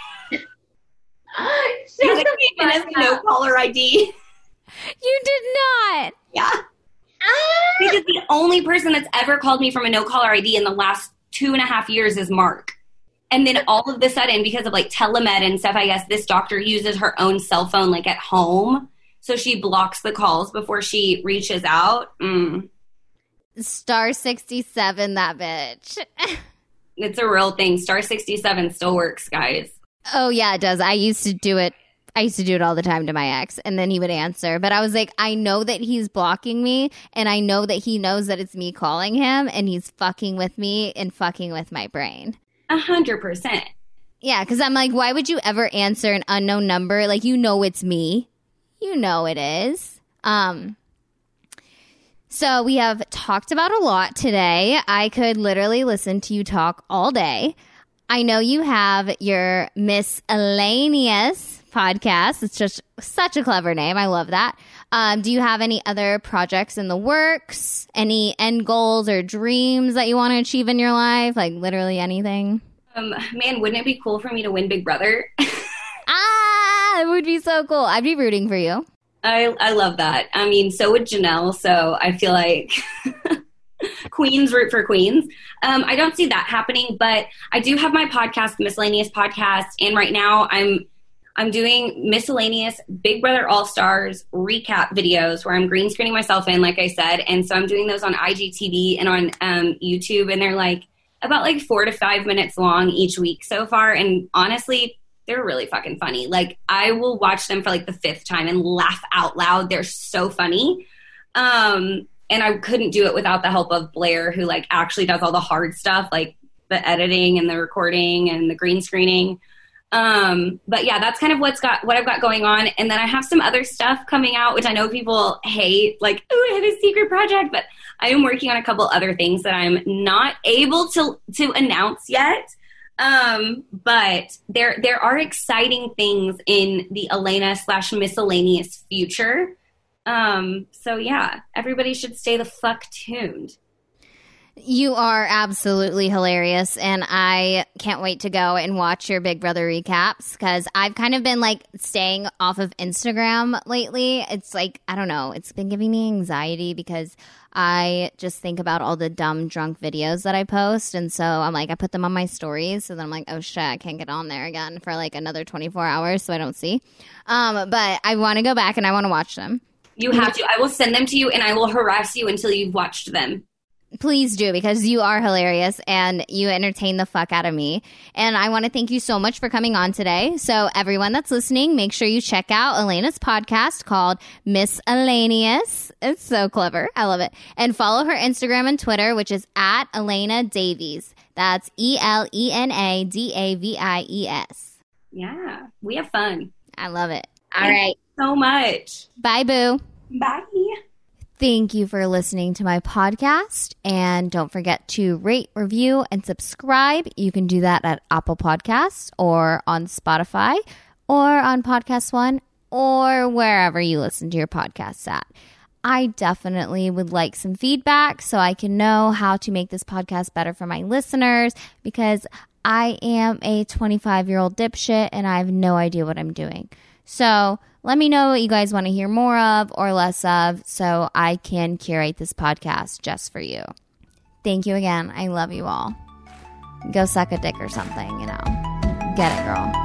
She was like, has no caller I D. You did not. Yeah. Because the only person that's ever called me from a no caller I D in the last two and a half years is Mark. And then all of a sudden, because of like telemed and stuff, I guess this doctor uses her own cell phone like at home. So she blocks the calls before she reaches out. Mm. Star sixty-seven, that bitch. It's a real thing. Star sixty-seven still works, guys. Oh, yeah, it does. I used to do it. I used to do it all the time to my ex, and then he would answer. But I was like, I know that he's blocking me, and I know that he knows that it's me calling him, and he's fucking with me and fucking with my brain. A hundred percent. Yeah, because I'm like, why would you ever answer an unknown number? Like, you know it's me. You know it is. Um. So we have talked about a lot today. I could literally listen to you talk all day. I know you have your Miscellaneous podcast. It's just such a clever name. I love that. Um, do you have any other projects in the works? Any end goals or dreams that you want to achieve in your life? Like literally anything? Um, man, wouldn't it be cool for me to win Big Brother? Ah, it would be so cool. I'd be rooting for you. I I love that. I mean, so would Janelle. So I feel like queens root for queens. Um, I don't see that happening, but I do have my podcast, Miscellaneous Podcast, and right now I'm I'm doing miscellaneous Big Brother All-Stars recap videos where I'm green screening myself in, like I said, and so I'm doing those on I G T V and on um, YouTube, and they're like about like four to five minutes long each week so far, and honestly, they're really fucking funny. Like, I will watch them for like the fifth time and laugh out loud. They're so funny. Um, and I couldn't do it without the help of Blair, who like actually does all the hard stuff, like the editing and the recording and the green screening. Um, but yeah, that's kind of what's got, what I've got going on. And then I have some other stuff coming out, which I know people hate, like, oh, I have a secret project, but I am working on a couple other things that I'm not able to, to announce yet. Um, but there, there are exciting things in the Elena slash miscellaneous future. Um, so yeah, everybody should stay the fuck tuned. You are absolutely hilarious, and I can't wait to go and watch your Big Brother recaps because I've kind of been like staying off of Instagram lately. It's like, I don't know, it's been giving me anxiety because I just think about all the dumb drunk videos that I post, and so I'm like, I put them on my stories, so then I'm like, oh shit, I can't get on there again for like another twenty-four hours so I don't see. Um, but I want to go back and I want to watch them. You have to. I will send them to you and I will harass you until you've watched them. Please do, because you are hilarious and you entertain the fuck out of me. And I want to thank you so much for coming on today. So everyone that's listening, make sure you check out Elena's podcast called Miscellaneous. It's so clever. I love it. And follow her Instagram and Twitter, which is at Elena Davies. That's E L E N A D A V I E S. Yeah, we have fun. I love it. All Thank right. you so much. Bye, boo. Bye. Thank you for listening to my podcast, and don't forget to rate, review, and subscribe. You can do that at Apple Podcasts or on Spotify or on Podcast One or wherever you listen to your podcasts at. I definitely would like some feedback so I can know how to make this podcast better for my listeners, because I am a twenty-five-year-old dipshit and I have no idea what I'm doing. So let me know what you guys want to hear more of or less of so I can curate this podcast just for you. Thank you again. I love you all. Go suck a dick or something, you know. Get it, girl.